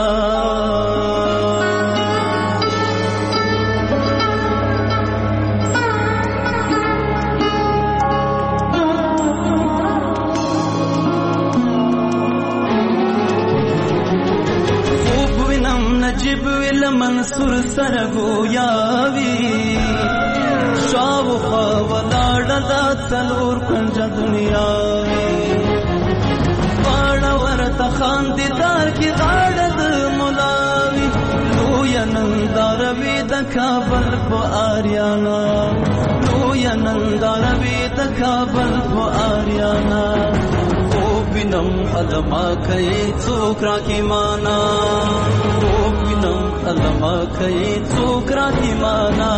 خوب وینم نجیب ویل منصور سرګویا وی شاو خوالاړه دا څلور کنج دنیا واړه ورته خاندیدار کی غاړه د مولاوی لوی ننداروي د کابل په آریانا لوی ننداروي د کابل په آریانا خوب وینم علما کئی څوکرا کی مانا خوب وینم علما کئی څوکرا کی مانا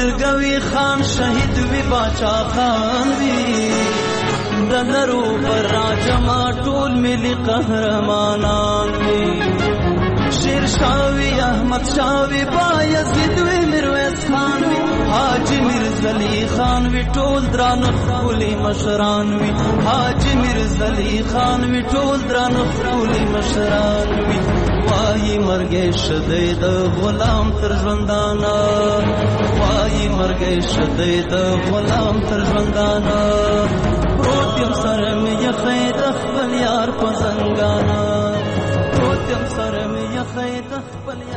جرګوي خان شهید وی باچا خان وی دلرو پر راجما ټول ملي قهرمانان وی شیر شاوی احمد شاوی بایزید وی میرویس خان وی حاجی میرزلی خان وی ټول درانه خولي مشران وی حاجی میرزلی خان وی ټول درانه خولي مشران وی وای مرګ شدې د غلام تر ژوندانا وای مرګ شدې د غلام تر ژوندانا پروت یم سره مې یخې د خپل یار په زنګانا پروت یم سره مې یخې د خپل